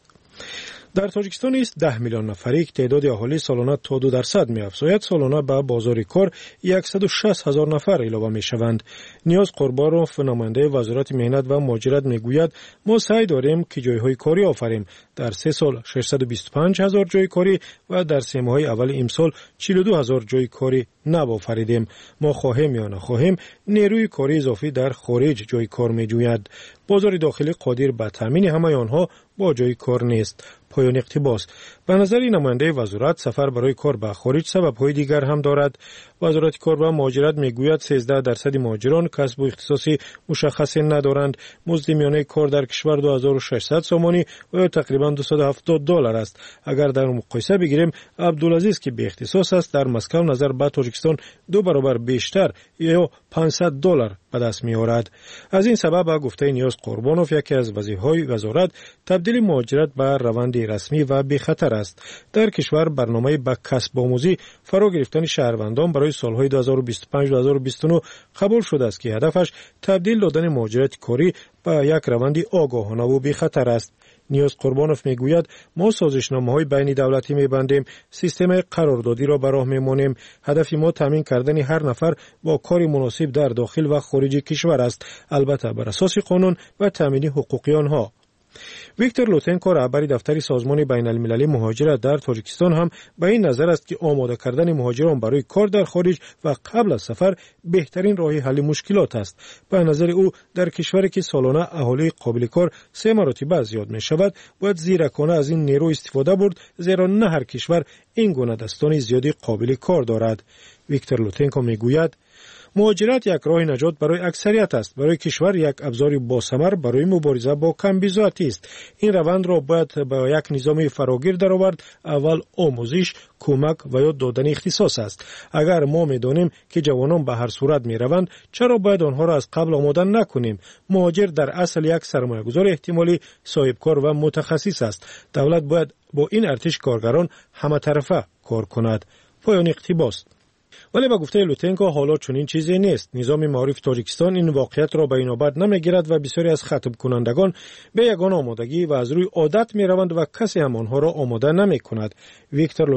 در تاجیکستان است ده میلیون نفری که تعداد اهالی سالانه تا دو درصد می افزاید. سالانه به بازار کار صد و شصت هزار نفر اضافه می شوند. نیاز قربانوف نماینده وزارت مهنت و مهاجرت می گوید ما سعی داریم که جایهای کاری آفریم. در سه سال ششصد و بیست و پنج هزار جای کاری و در سه ماه اول امسال چهل و دو هزار جای کاری نو آفریدیم. ما خواهیم یا نخواهیم نیروی کاری اضافی در خارج جای کار می جوید. بازار داخلی قادر به تامین همه آنها با جای کار نیست. پایان اقتباس. به نظر نماینده وزارت سفر برای کار به خارج سبب‌های دیگر هم دارد. وزارت کار و مهاجرت میگوید سیزده درصد مهاجران کسب و اختصاصی مشخصی ندارند. مزد میانه کار در کشور دو هزار و ششصد سومانی و تقریبا دویست و هفتاد دلار است. اگر در مقایسه بگیریم عبدالعزیز که به اختصاص است در مسکو نظر به تاجیکستان دو برابر بیشتر یا پانصد دلار به دست می‌آورد. از این سبب گفته نیاز قربانوف یکی از وظیفه‌های وزارت تبدیل مهاجرت به روند رسمی و بی خطر است. در کشور برنامه به کسب آموزی فرا گرفتن شهروندان برای سالهای دو هزار و بیست و پنج تا دو هزار و بیست و نه قبول شده است که هدفش تبدیل دادن مهاجرت کاری به یک روند آگاهانه و بی خطر است. نیاز قربانوف میگوید ما سازشنامه‌های بین دولتی می‌بندیم، سیستم قراردادی را به راه می‌مانیم. هدف ما تامین کردن هر نفر با کاری مناسب در داخل و خارج کشور است، البته بر اساس قانون و تامین حقوقی آنها. ویکتور لوتنکو رهبر دفتر سازمان بین المللی مهاجرت در تاجیکستان هم به این نظر است که آماده کردن مهاجران برای کار در خارج و قبل از سفر بهترین راه حل مشکلات است. به نظر او در کشوری که سالانه اهالی قابل کار سه مرتبه زیاد می شود باید زیرکانه از این نیرو استفاده برد، زیرا نه هر کشور این گونه دستان زیادی قابل کار دارد. ویکتور لوتنکو می گوید مهاجرت یک راه نجات برای اکثریت است. برای کشور یک ابزار باثمر برای مبارزه با کمبیزاتی است. این روند را باید با یک نظام فراگیر درآورد. اول آموزش، کمک و یاد دادن اختصاص است. اگر ما می‌دانیم که جوانان به هر صورت می‌روند، چرا باید آنها را از قبل آماده نکنیم؟ مهاجر در اصل یک سرمایه‌گذار احتمالی، صاحبکار و متخصص است. دولت باید با این ارتش کارگران همه طرفه کار کند. پایان اقتباس. ولی با گفته لوتنکو حالا چنین چیزی نیست. نظام معارف تاجیکستان این واقعیت را به اینابت نمیگیرد و بسیاری از خطاب کنندگان به یگان آمادگی و از روی عادت می روند و کسی هم آنها را آماده نمی کند. ویکتور